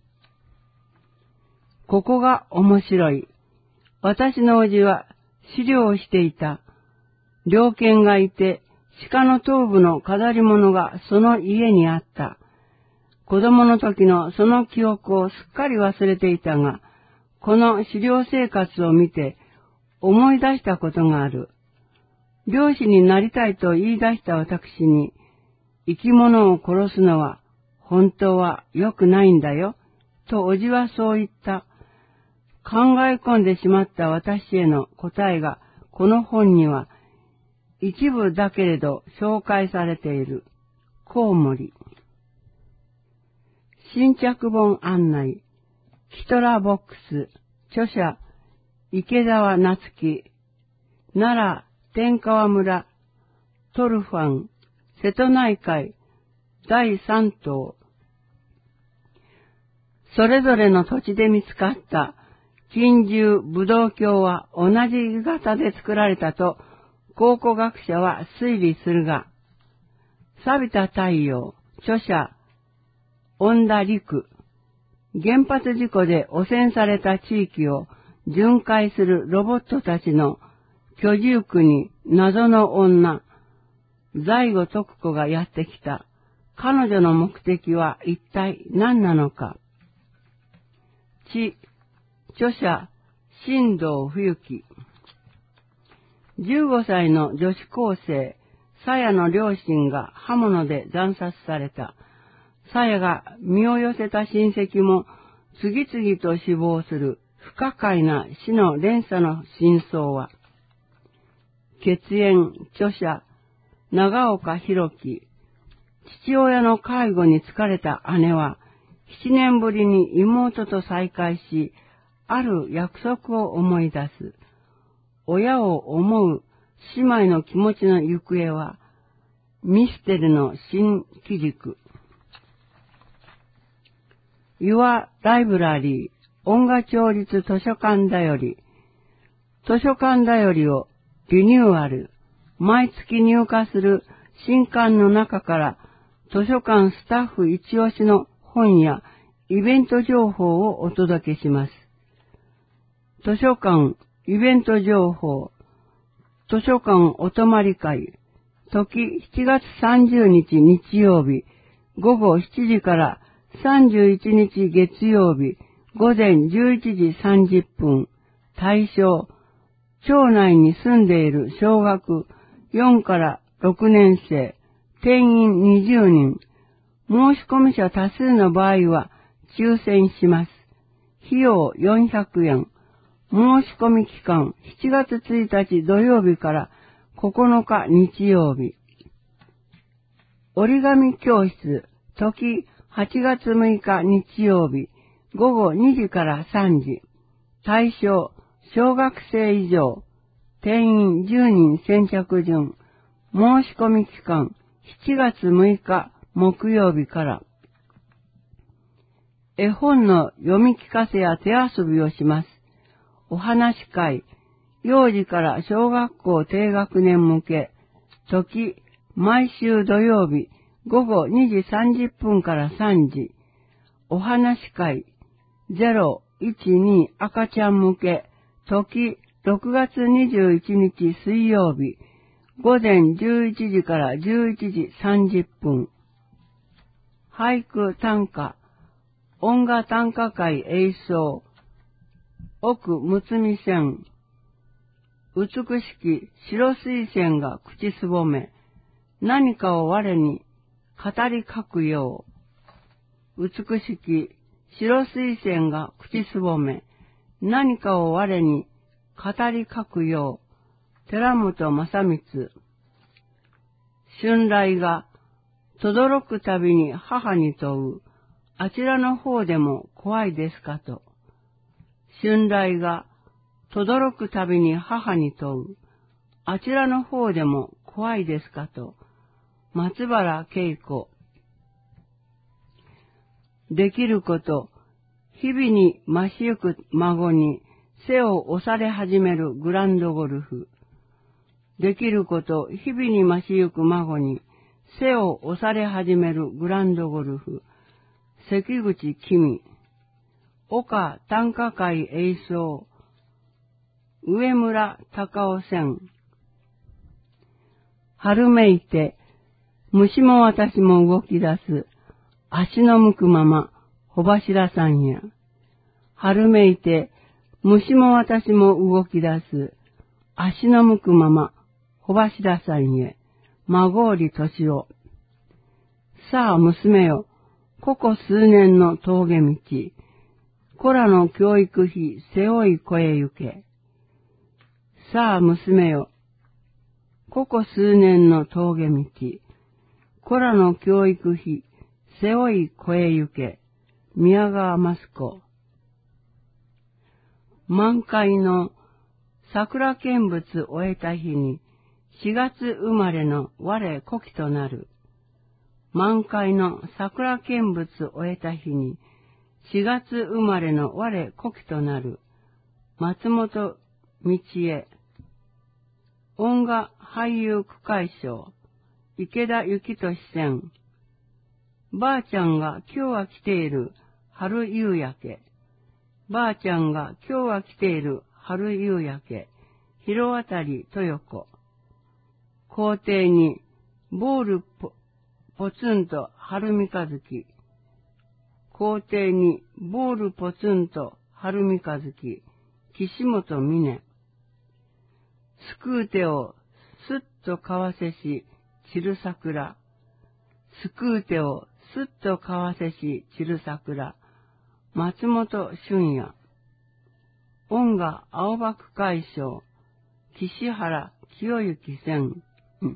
ここが面白い。私の叔父は資料をしていた。猟犬がいて、鹿の頭部の飾り物がその家にあった。子供の時のその記憶をすっかり忘れていたが、この資料生活を見て思い出したことがある。漁師になりたいと言い出した私に、生き物を殺すのは本当は良くないんだよ、と叔父はそう言った。考え込んでしまった私への答えがこの本には一部だけれど紹介されている。コウモリ。新着本案内。キトラボックス。著者、池澤夏樹。奈良、天川村。トルファン。瀬戸内海。だいさんとう。それぞれの土地で見つかった金獣ブドウ鏡は同じ型で作られたと考古学者は推理するが、錆びた太陽、著者、恩田陸、原発事故で汚染された地域を巡回するロボットたちの居住区に謎の女、在後徳子がやってきた。彼女の目的は一体何なのか。地、著者、新藤冬樹。じゅうごさいの女子高生、さやの両親が刃物で惨殺された。さやが身を寄せた親戚も次々と死亡する不可解な死の連鎖の真相は。血縁、著者、長岡弘樹。父親の介護に疲れた姉は、七年ぶりに妹と再会し、ある約束を思い出す。親を思う姉妹の気持ちの行方は、ミステルの新機軸。Your Library 音楽町立図書館だより。図書館だよりをリニューアル。毎月入荷する新刊の中から図書館スタッフ一押しの本やイベント情報をお届けします。図書館イベント情報。図書館お泊まり会。時しちがつさんじゅうにち日曜日午後しちじからさんじゅういちにち月曜日午前じゅういちじさんじゅっぷん。対象、町内に住んでいる小学よんからろくねん生、定員にじゅうにん。申し込み者多数の場合は抽選します。費用よんひゃくえん。申し込み期間しちがつついたち土曜日からここのか日曜日。折り紙教室、時はちがつむいか日曜日、午後にじからさんじ。対象、小学生以上、定員じゅうにん先着順。申し込み期間しちがつむいか木曜日から。絵本の読み聞かせや手遊びをします。お話会、幼児から小学校低学年向け、時、毎週土曜日、午後にじさんじゅっぷんからさんじ。お話会、ゼロ、いち、に赤ちゃん向け、時、 ろくがつにじゅういちにち水曜日、午前じゅういちじからじゅういちじさんじゅっぷん。俳句短歌、音楽短歌会演奏、奥むつみ線。美しき白水仙が口すぼめ、何かを我に語り書くよう。美しき白水仙が口すぼめ、何かを我に語り書くよう。寺本正光。春雷が轟くたびに母に問う。あちらの方でも怖いですかと。春雷が轟くたびに母に問う。あちらの方でも怖いですかと。松原恵子。できること、日々に増しゆく孫に背を押され始めるグランドゴルフ。できること、日々に増しゆく孫に背を押され始めるグランドゴルフ。関口君。岡短歌会演奏。上村隆夫線。春めいて、虫も私も動き出す。足の向くまま、穂柱さんや。春めいて、虫も私も動き出す。足の向くまま、穂柱さんへ。孫織敏夫。さあ娘よ、ここ数年の峠道。子らの教育費背負い越え行け。さあ娘よ、ここ数年の峠道。子らの教育費背負い越え行け。宮川益子。満開の桜見物終えた日に、しがつ生まれの我古希となる。満開の桜見物終えた日に、しがつ生まれの我古希となる。松本道恵。音楽俳優区会賞、池田幸俊線。ばあちゃんが今日は来ている春夕焼け。ばあちゃんが今日は来ている春夕焼け。広渡豊子。校庭にボールポポツンと春三日月。校庭にボールポツンと春三日月。岸本峰。すくう手をすっとかわせし散る桜。すくう手をすっとかわせし散る桜。松本俊也。音楽青葉区会賞。岸原清之線。うん、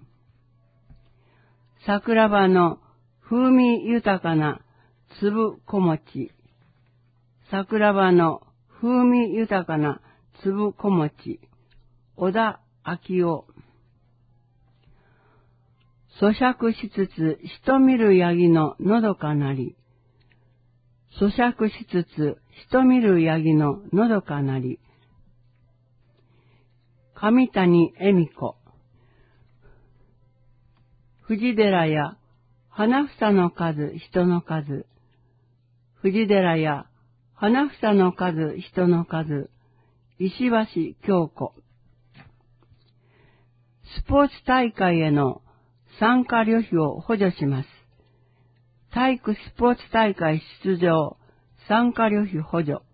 桜庭の風味豊かな粒小餅。桜庭の風味豊かな粒小餅。小田昭夫。咀嚼しつつ人見るヤギののどかなり。咀嚼しつつ人見るヤギののどかなり。上谷恵美子。藤寺や花房の数人の数。藤寺や花房の数人の数。石橋京子。スポーツ大会への参加旅費を補助します。体育スポーツ大会出場参加旅費補助。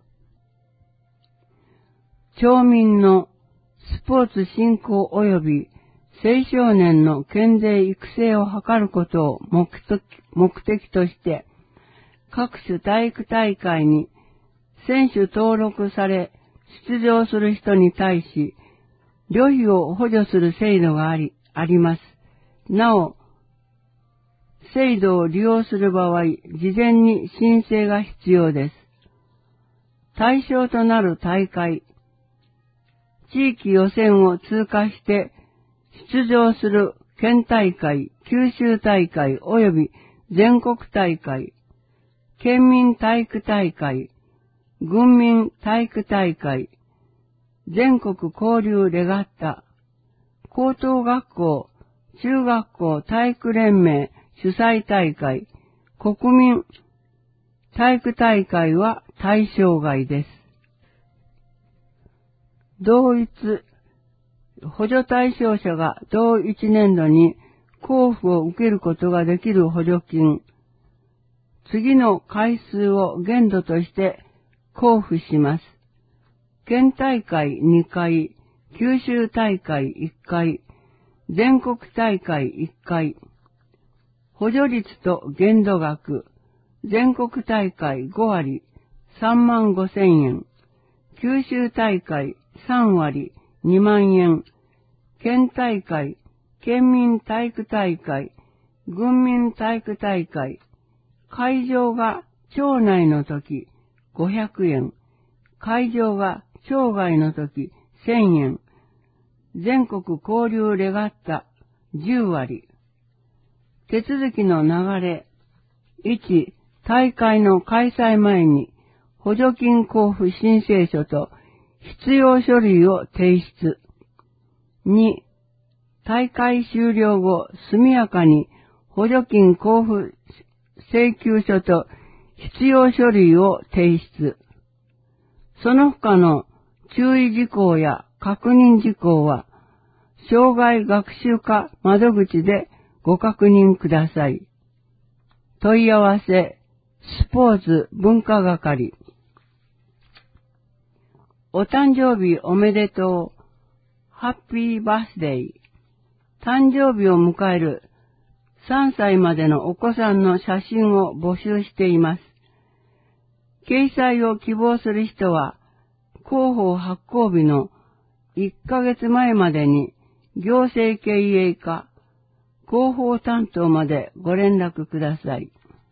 町民のスポーツ振興及び青少年の健全育成を図ることを目的、目的として、各種体育大会に選手登録され出場する人に対し、旅費を補助する制度があり、あります。なお、制度を利用する場合、事前に申請が必要です。対象となる大会、地域予選を通過して出場する県大会、九州大会及び全国大会、県民体育大会、軍民体育大会、全国交流レガッタ、高等学校、中学校体育連盟主催大会、国民体育大会は対象外です。 同一、補助対象者が同一年度に交付を受けることができる補助金、次の回数を限度として交付します。県大会にかい、九州大会いっかい、全国大会いっかい、補助率と限度額、全国大会ごわり、さんまんごせんえん、九州大会さんわり、にまんえん、県大会、県民体育大会、軍民体育大会、会場が町内のときごひゃくえん、会場が町外のときせんえん、全国交流レガッタじゅうわり。手続きの流れ。いち、大会の開催前に補助金交付申請書と必要書類を提出。に、大会終了後速やかに補助金交付請求書と必要書類を提出。その他の注意事項や確認事項は、障害学習課窓口でご確認ください。問い合わせ、スポーツ文化係。お誕生日おめでとう。ハッピーバースデー。誕生日を迎えるさんさいまでのお子さんの写真を募集しています。掲載を希望する人は、広報発行日のいっかげつまえまでに行政経営課、広報担当までご連絡ください。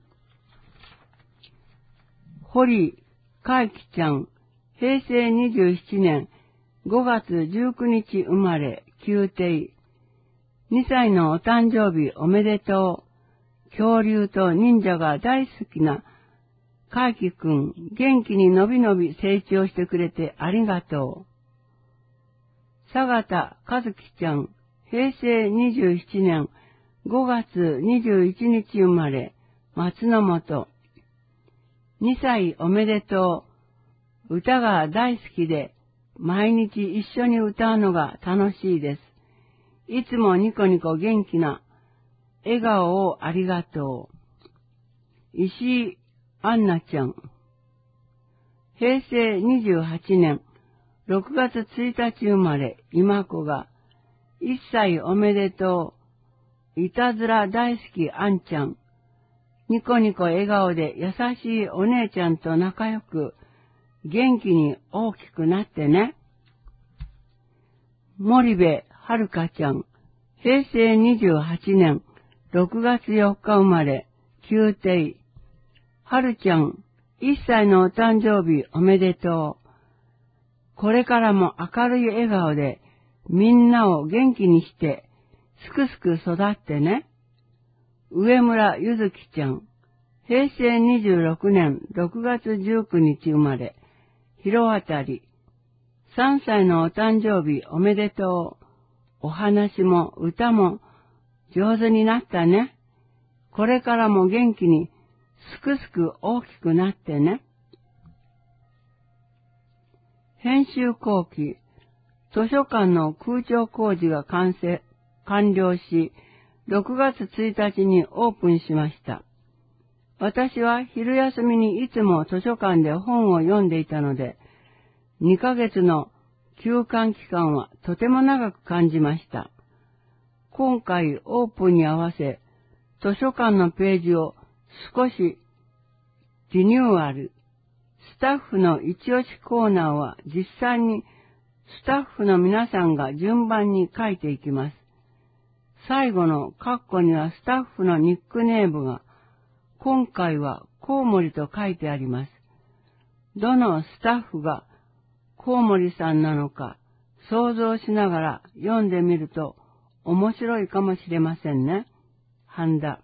堀海輝ちゃん、へいせいにじゅうななねんごがつじゅうくにち生まれ、宮廷。にさいのお誕生日おめでとう。恐竜と忍者が大好きな海輝くん、元気にのびのび成長してくれてありがとう。佐賀和樹ちゃん、へいせいにじゅうななねんごがつにじゅういちにち生まれ、松の本。にさいおめでとう。歌が大好きで、毎日一緒に歌うのが楽しいです。いつもニコニコ元気な笑顔をありがとう。石井杏奈ちゃん。へいせいにじゅうはちねんろくがつついたち生まれ、今子が、いっさいおめでとう。いたずら大好きあんちゃん。ニコニコ笑顔で優しいお姉ちゃんと仲良く、元気に大きくなってね。森部はるかちゃん。へいせいにじゅうはちねんろくがつよっか生まれ、宮廷。はるちゃん、いっさいのお誕生日おめでとう。これからも明るい笑顔でみんなを元気にしてすくすく育ってね。上村ゆずきちゃん、へいせいにじゅうろくねんろくがつじゅうくにち生まれ、広渡り。さんさいのお誕生日おめでとう。お話も歌も上手になったね。これからも元気にすくすく大きくなってね。編集後期、図書館の空調工事が完成、完了し、ろくがつついたちにオープンしました。私は昼休みにいつも図書館で本を読んでいたので、にかげつの休館期間はとても長く感じました。今回オープンに合わせ、図書館のページを少しリニューアル。スタッフの一押しコーナーは実際にスタッフの皆さんが順番に書いていきます。最後の括弧にはスタッフのニックネームが、今回はコウモリと書いてあります。どのスタッフがコウモリさんなのか想像しながら読んでみると面白いかもしれませんね。半田。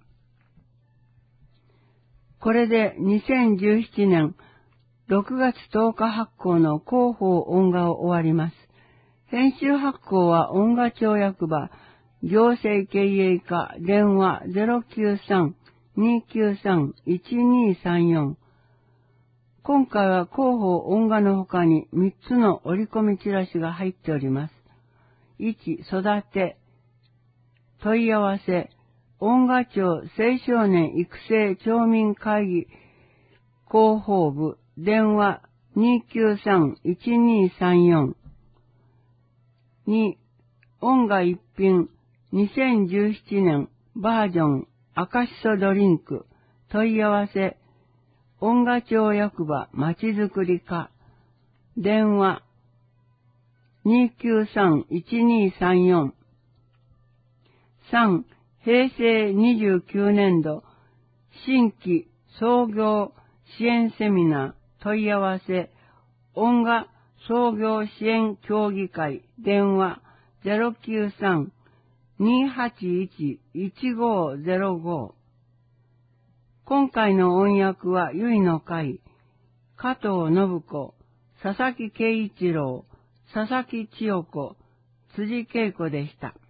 これでにせんじゅうななねんろくがつとおか発行の広報音画を終わります。編集発行は音画庁役場、行政経営課、電話 ゼロきゅうさん にきゅうさん いちにさんよん。 今回は広報音画の他にみっつの折り込みチラシが入っております。いち、育て、問い合わせ、音画庁青少年育成町民会議広報部、電話 にきゅうさん いちにさんよん。に、音画一品にせんじゅうななねんバージョン赤しそドリンク、問い合わせ、音画庁役場まちづくり課、電話 にきゅうさん いちにさんよん。さん、平成にじゅうきゅうねんど新規創業支援セミナー問い合わせ音画創業支援協議会電話 ゼロきゅうさん にはちいち いちごゼロご。今回の音訳はゆいの会、加藤信子、佐々木圭一郎、佐々木千代子、辻恵子でした。